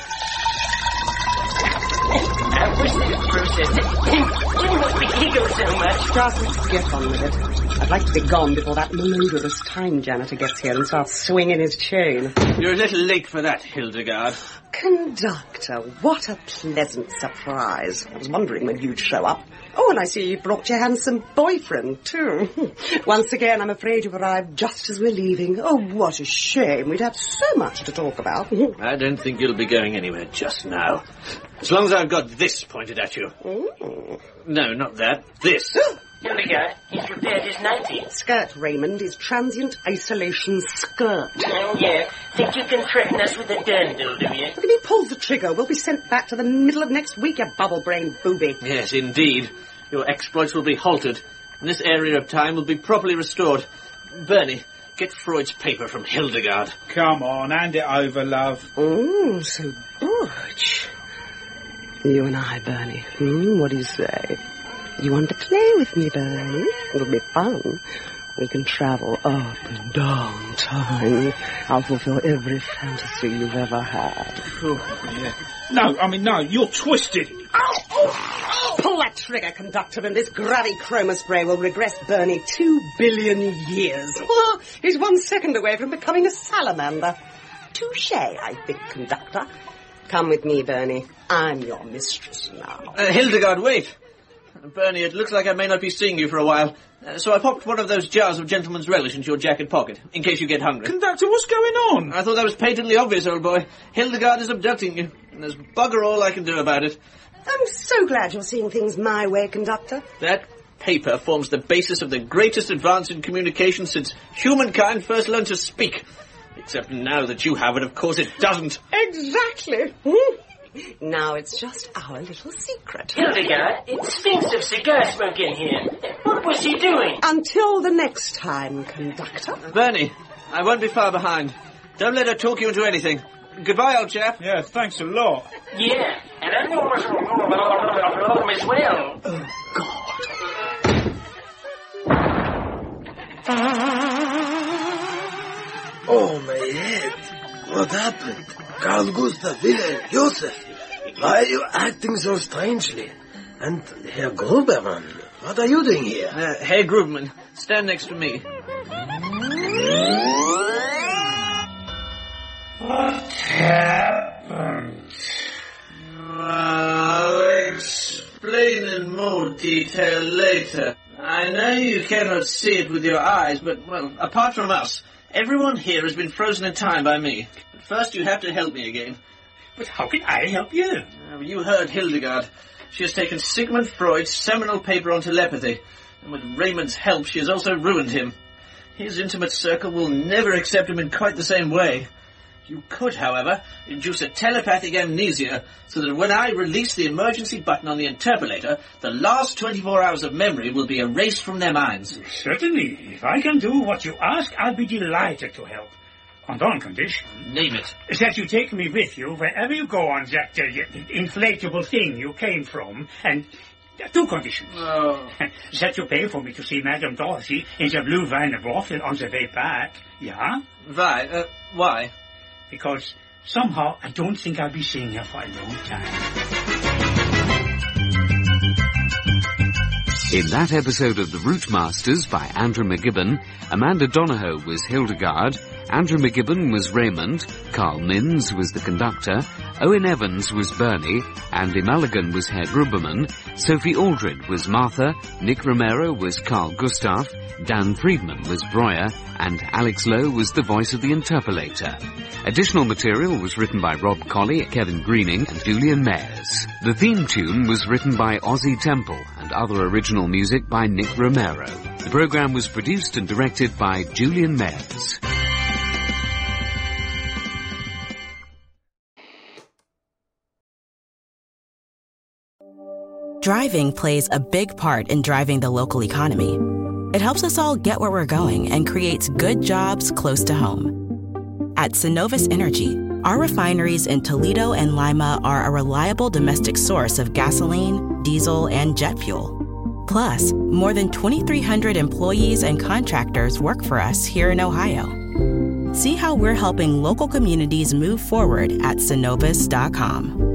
I wish this process didn't want the ego so much. Just get on with it. I'd like to be gone before that malodorous time janitor gets here and starts swinging his chain. You're a little late for that, Hildegard. Conductor, what a pleasant surprise. I was wondering when you'd show up. Oh, and I see you brought your handsome boyfriend, too. Once again, I'm afraid you've arrived just as we're leaving. Oh, what a shame. We'd had so much to talk about. I don't think you'll be going anywhere just now. As long as I've got this pointed at you. Mm. No, not that. This. Hildegard, he's repaired his nightie. Skirt, Raymond, is transient isolation skirt. Oh, yeah. Think you can threaten us with a dirndl, do you? Look, if he pulls the trigger, we'll be sent back to the middle of next week, you bubble-brained booby. Yes, indeed. Your exploits will be halted, and this area of time will be properly restored. Bernie, get Freud's paper from Hildegard. Come on, hand it over, love. Oh, so butch. You and I, Bernie. Hmm, what do you say? You want to play with me, Bernie? It'll be fun. We can travel up and down time. I'll fulfill every fantasy you've ever had. Oh, yeah. No, I mean, no, you're twisted. Oh, oh, pull that trigger, conductor, and this grubby chroma spray will regress Bernie two billion years. Oh, he's one second away from becoming a salamander. Touche, I think, conductor. Come with me, Bernie. I'm your mistress now. Uh, Hildegard, wait. Bernie, it looks like I may not be seeing you for a while, uh, so I popped one of those jars of gentleman's relish into your jacket pocket, in case you get hungry. Conductor, what's going on? I thought that was patently obvious, old boy. Hildegard is abducting you, and there's bugger all I can do about it. I'm so glad you're seeing things my way, conductor. That paper forms the basis of the greatest advance in communication since humankind first learned to speak. Except now that you have it, of course it doesn't. Exactly. Now it's just our little secret. Hildegard, it stinks of cigar smoke in here. What was he doing? Until the next time, conductor. Bernie, I won't be far behind. Don't let her talk you into anything. Goodbye, old chap. Yeah, thanks a lot. Yeah, and I know what's wrong as well. Oh, God. Oh, my head. What happened? Carl Gustav, Wilhelm, Joseph. Why are you acting so strangely? And Herr Gruberman, what are you doing here? Uh, Herr Gruberman, stand next to me. What happened? I'll explain in more detail later. I know you cannot see it with your eyes, but, well, apart from us, everyone here has been frozen in time by me. But first you have to help me again. But how can I help you? Uh, you heard Hildegard. She has taken Sigmund Freud's seminal paper on telepathy, and with Raymond's help she has also ruined him. His intimate circle will never accept him in quite the same way. You could, however, induce a telepathic amnesia, so that when I release the emergency button on the interpolator, the last twenty-four hours of memory will be erased from their minds. Certainly. If I can do what you ask, I'll be delighted to help. On one condition. Name it. That you take me with you wherever you go on that uh, inflatable thing you came from, and uh, two conditions. Oh. That you pay for me to see Madame Dorothy in the blue Weinerwaffel on the way back. Yeah? Why? Uh, why? Because somehow I don't think I'll be seeing her for a long time. In that episode of The Route Masters by Andrew McGibbon, Amanda Donohoe was Hildegard, Andrew McGibbon was Raymond, Carl Minns was the conducter, Owen Evans was Bernie, Andy Mulligan was Herr Gruberman, Sophie Aldred was Martha, Nick Romero was Carl Gustav, Dan Friedman was Breuer, and Alex Lowe was the voice of the interpolator. Additional material was written by Rob Colley, Kevin Greening, and Julian Mayers. The theme tune was written by Ozzy Temple, and and other original music by Nick Romero. The program was produced and directed by Julian Mayers. Driving plays a big part in driving the local economy. It helps us all get where we're going and creates good jobs close to home. At Synovus Energy, our refineries in Toledo and Lima are a reliable domestic source of gasoline, diesel, and jet fuel. Plus, more than twenty-three hundred employees and contractors work for us here in Ohio. See how we're helping local communities move forward at Synovus dot com.